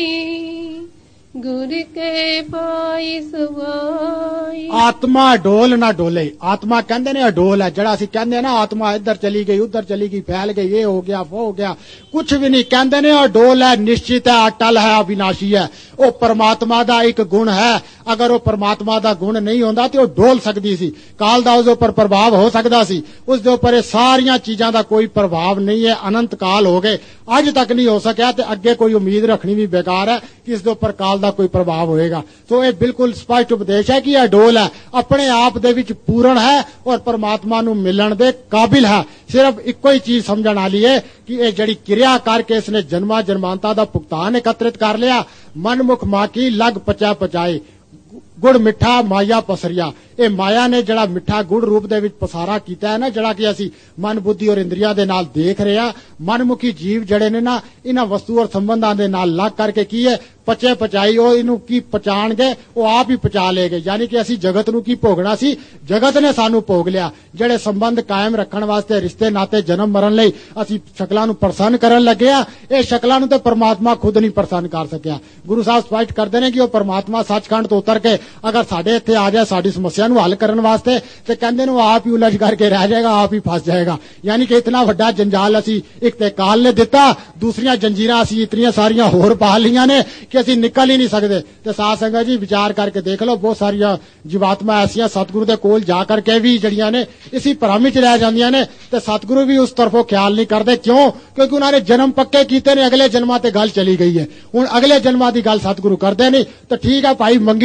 ਗੁਰ ਕੇ ਪਾਈ ਸਵਾਈ। ਆਤਮਾ ਡੋਲ ਨਾ ਡੋਲੇ। ਆਤਮਾ ਕਹਿੰਦੇ ਨੇ ਅਡੋਲ ਹੈ। ਜਿਹੜਾ ਅਸੀਂ ਕਹਿੰਦੇ ਨਾ ਆਤਮਾ ਇੱਧਰ ਚਲੀ ਗਈ, ਉੱਧਰ ਚਲੀ ਗਈ, ਫੈਲ ਗਈ, ਇਹ ਹੋ ਗਿਆ, ਉਹ ਹੋ ਗਿਆ, ਕੁਝ ਵੀ ਨਹੀਂ। ਕਹਿੰਦੇ ਨੇ ਅਡੋਲ ਹੈ, ਨਿਸ਼ਚਿਤ ਹੈ, ਅਟਲ ਹੈ, ਅਵਿਨਾਸ਼ੀ ਹੈ। ਉਹ ਪਰਮਾਤਮਾ ਦਾ ਇੱਕ ਗੁਣ ਹੈ। ਅਗਰ ਉਹ ਪਰਮਾਤਮਾ ਦਾ ਗੁਣ ਨਹੀਂ ਹੁੰਦਾ ਤੇ ਉਹ ਡੋਲ ਸਕਦੀ ਸੀ। ਕਾਲ ਦਾ ਉਸਦੇ ਉੱਪਰ ਪ੍ਰਭਾਵ ਹੋ ਸਕਦਾ ਸੀ। ਉਸ ਦੇ ਉੱਪਰ ਇਹ ਸਾਰੀਆਂ ਚੀਜ਼ਾਂ ਦਾ ਕੋਈ ਪ੍ਰਭਾਵ ਨਹੀਂ ਹੈ। ਅਨੰਤ ਕਾਲ ਹੋ ਗਏ, ਅੱਜ ਤੱਕ ਨਹੀਂ ਹੋ ਸਕਿਆ ਤੇ ਅੱਗੇ ਕੋਈ ਉਮੀਦ ਰੱਖਣੀ ਵੀ ਬੇਕਾਰ ਹੈ ਕਿ ਇਸ ਦੇ ਉੱਪਰ ਕਾਲ ਦਾ ਕੋਈ ਪ੍ਰਭਾਵ ਹੋਏਗਾ। ਸੋ ਇਹ ਬਿਲਕੁਲ ਸਪਸ਼ਟ ਉਪਦੇਸ਼ ਹੈ ਕਿ ਇਹ ਅਡੋਲ ਹੈ, ਆਪਣੇ ਆਪ ਦੇ ਵਿੱਚ ਪੂਰਨ ਹੈ ਔਰ ਪਰਮਾਤਮਾ ਨੂੰ ਮਿਲਣ ਦੇ ਕਾਬਿਲ ਹੈ। ਸਿਰਫ ਇੱਕੋ ਹੀ ਚੀਜ਼ ਸਮਝਣ ਵਾਲੀ ਹੈ ਕਿ ਇਹ ਜਿਹੜੀ ਕਿਰਿਆ ਕਰਕੇ ਇਸਨੇ ਜਨਮਾਂ ਜਨਮਾਂਤਾਂ ਦਾ ਭੁਗਤਾਨ ਇਕੱਤਰਿਤ ਕਰ ਲਿਆ। ਮਨਮੁਖ ਮਾਕੀ ਲਗ ਪਚਾ ਪਚਾਏ, ਗੁੜ ਮਿੱਠਾ ਮਾਇਆ ਪਸਰਿਆ। ਇਹ ਮਾਇਆ ਨੇ ਜਿਹੜਾ ਮਿੱਠਾ ਗੁੜ ਰੂਪ ਦੇ ਵਿੱਚ ਪਸਾਰਾ ਕੀਤਾ ਹੈ ਨਾ, ਜਿਹੜਾ ਕਿ ਅਸੀਂ ਮਨ ਬੁੱਧੀ ਔਰ ਇੰਦਰੀਆਂ ਦੇ ਨਾਲ ਦੇਖ ਰਹੇ ਹਾਂ। ਮਨਮੁਖੀ ਜੀਵ ਜਿਹੜੇ ਨੇ ਨਾ, ਇਹਨਾਂ ਵਸਤੂ ਔਰ ਸੰਬੰਧਾਂ ਦੇ ਨਾਲ ਲੱਗ ਕਰਕੇ ਕੀ ਹੈ, ਪਚੇ ਪਚਾਈ, ਉਹ ਇਹਨੂੰ ਕੀ ਪਚਾਣਗੇ, ਉਹ ਆਪ ਹੀ ਪਚਾ ਲੇਗੇ। ਯਾਨੀ ਕਿ ਅਸੀਂ ਜਗਤ ਨੂੰ ਕੀ ਭੋਗਣਾ ਸੀ, ਜਗਤ ਨੇ ਸਾਨੂੰ ਭੋਗ ਲਿਆ। ਜਿਹੜੇ ਸੰਬੰਧ ਕਾਇਮ ਰੱਖਣ ਵਾਸਤੇ, ਰਿਸ਼ਤੇ ਨਾਤੇ, ਜਨਮ ਮਰਨ ਲਈ ਅਸੀਂ ਸ਼ਕਲਾਂ ਨੂੰ ਪ੍ਰਸੰਨ ਕਰਨ ਲੱਗੇ ਆ, ਇਹ ਸ਼ਕਲਾਂ ਨੂੰ ਤੇ ਪਰਮਾਤਮਾ ਖੁਦ ਨਹੀਂ ਪ੍ਰਸੰਨ ਕਰ ਸਕਿਆ। ਗੁਰੂ ਸਾਹਿਬ ਸਪਸ਼ਟ ਕਰਦੇ ਨੇ ਕਿ ਉਹ ਪਰਮਾਤਮਾ ਸੱਚਖੰਡ ਤੋਂ ਉਤਰ ਕੇ ਅਗਰ ਸਾਡੇ ਇੱਥੇ ਆ ਜਾਏ ਸਾਡੀ ਸਮੱਸਿਆ ਨੂੰ ਹੱਲ ਕਰਨ ਵਾਸਤੇ, ਤੇ ਕਹਿੰਦੇ ਨੇ ਉਹ ਆਪ ਹੀ ਉਲਝ ਕਰਕੇ ਰਹਿ ਜਾਏਗਾ, ਆਪ ਹੀ ਫਸ ਜਾਏਗਾ। ਯਾਨੀ ਕਿ ਇਤਨਾ ਵੱਡਾ ਜੰਜਾਲ ਅਸੀਂ ਇੱਕ ਤੇ ਕਾਲ ਨੇ ਦਿੱਤਾ, ਦੂਸਰੀਆਂ ਜੰਜੀਰਾਂ ਅਸੀਂ ਇਤਨੀਆਂ ਸਾਰੀਆਂ ਹੋਰ ਪਾ ਲਈਆਂ ਨੇ ਕਿ ਅਸੀਂ ਨਿਕਲ ਹੀ ਨਹੀਂ ਸਕਦੇ। ਤੇ ਸਾਧ ਸੰਗਤ ਜੀ ਵਿਚਾਰ ਕਰਕੇ ਦੇਖ ਲਓ, ਬਹੁਤ ਸਾਰੀਆਂ ਜੀਵਾਤਮਾ ਐਸੀਆਂ ਸਤਿਗੁਰੂ ਦੇ ਕੋਲ ਜਾ ਕਰਕੇ ਵੀ ਜਿਹੜੀਆਂ ਨੇ ਇसी ਭਰਮ ਵਿੱਚ ਰਹਿ ਜਾਂਦੀਆਂ ਨੇ ਤੇ ਸਤਿਗੁਰੂ ਵੀ ਉਸ ਤਰਫੋਂ ਖਿਆਲ ਨਹੀਂ ਕਰਦੇ। ਕਿਉਂ? ਕਿਉਂਕਿ ਉਹਨਾਂ ਨੇ ਜਨਮ ਪੱਕੇ ਕੀਤੇ ਨੇ, ਅਗਲੇ ਜਨਮਾਂ ਤੇ ਗੱਲ ਚਲੀ ਗਈ ਹੈ। ਹੁਣ ਅਗਲੇ ਜਨਮਾਂ ਦੀ ਗੱਲ ਸਤਿਗੁਰੂ ਕਰਦੇ ਨਹੀਂ। ਤਾਂ ਠੀਕ ਹੈ ਭਾਈ, ਮੰਗੀ ਜਾਓ,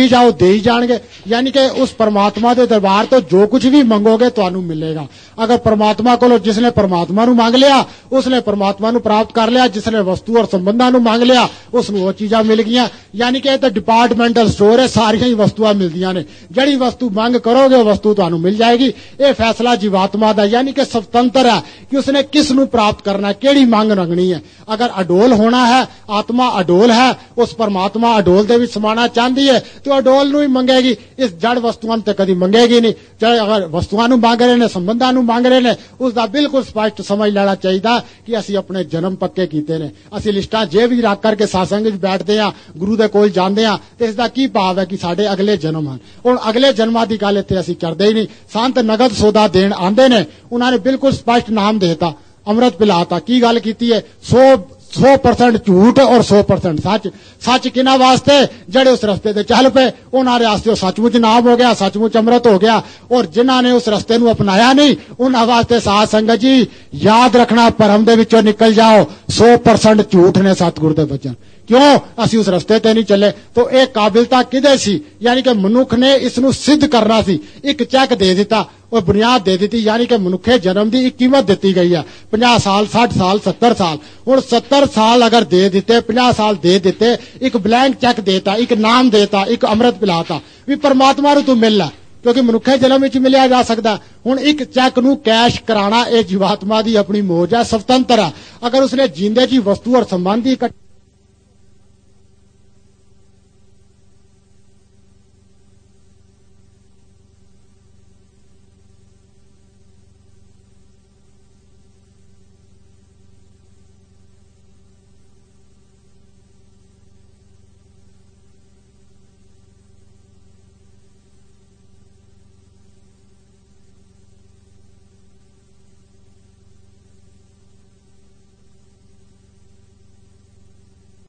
दे ही जाएंगे। यानी कि उस परमात्मा के दरबार तो जो कुछ भी मंगोगे तुहानू मिलेगा। अगर परमात्मा को जिसने परमात्मा नू मांग लिया उसने परमात्मा नू प्राप्त कर लिया, जिसने वस्तु और संबंधां नू मांग लिया उसनू वो चीज़ां मिल गईयां। यानी कि तो डिपार्टमेंटल स्टोर है, सारियां ही वस्तुआं मिलदियां ने। जिहड़ी वस्तु मंग करोगे वस्तु तुहानू मिल जाएगी। ये फैसला जीवात्मा दा यानी कि स्वतंत्र है कि उसने किस नू प्राप्त करना है, केड़ी मंग रंगनी है। अगर अडोल होना है, आत्मा अडोल है, उस परमात्मा अडोल दे विच समाना चाहती है तो अडोल नू ही मंगेगी, इस जड़ वस्तुआं ते कदी मंगेगी नहीं। चाहे अगर वस्तुआं नू मांग रहे ने, संबंधां नू मांग रहे ने, उसका बिल्कुल स्पष्ट समझ लेना चाहिए कि असीं अपने जन्म पक्के कीते ने। असीं लिस्टां जे भी रख करके सत्संग विच बैठदे आ, गुरु दे कोल जांदे आ ते इसदा की भाव है कि साडे अगले जन्म हन। हुण अगले जन्मां दी गल इत्थे असीं करदे ही नहीं। संत नगद सौदा देण आंदे ने, उन्हां ने बिल्कुल स्पष्ट नाम देता, अमृत पिलाता। की गल कीती है? 100% झूठ और 100% सच। सच किना वास्ते? जड़े उस रस्ते ते चल पे उन्हारे वास्ते सचमुच नाम हो गया, सचमुच अमृत हो गया। और जिन्हां ने उस रस्ते नू अपनाया नहीं उन्हां वास्ते साध संगत जी याद रखना, भरम दे विचों निकल जाओ। 100% झूठ ने सतगुर दे वचन। क्यों? असी उस रस्ते ते नहीं चले। तो एक काबिलता किदे सी? यानी कि मनुख ने इसनू सिद्ध करना सी। एक चेक दे दिता और बुनियाद दे दी, यानी कि मनुखे जन्म की एक कीमत दी गई है। 50 साल, 60 साल, 70 साल। हुण 70 साल अगर दे दिते, 50 साल दे दिते, एक ब्लैंक चेक देता, एक नाम देता, एक अमृत पिलाता भी परमात्मा नू तू मिल लै, क्योंकि मनुखे जन्म विच मिलिया जा सकता। हुण एक चेक नू कैश कराना यह जीवात्मा की अपनी मौज है, स्वतंत्र है। अगर उसने जींदे जी वस्तु और संबंध ही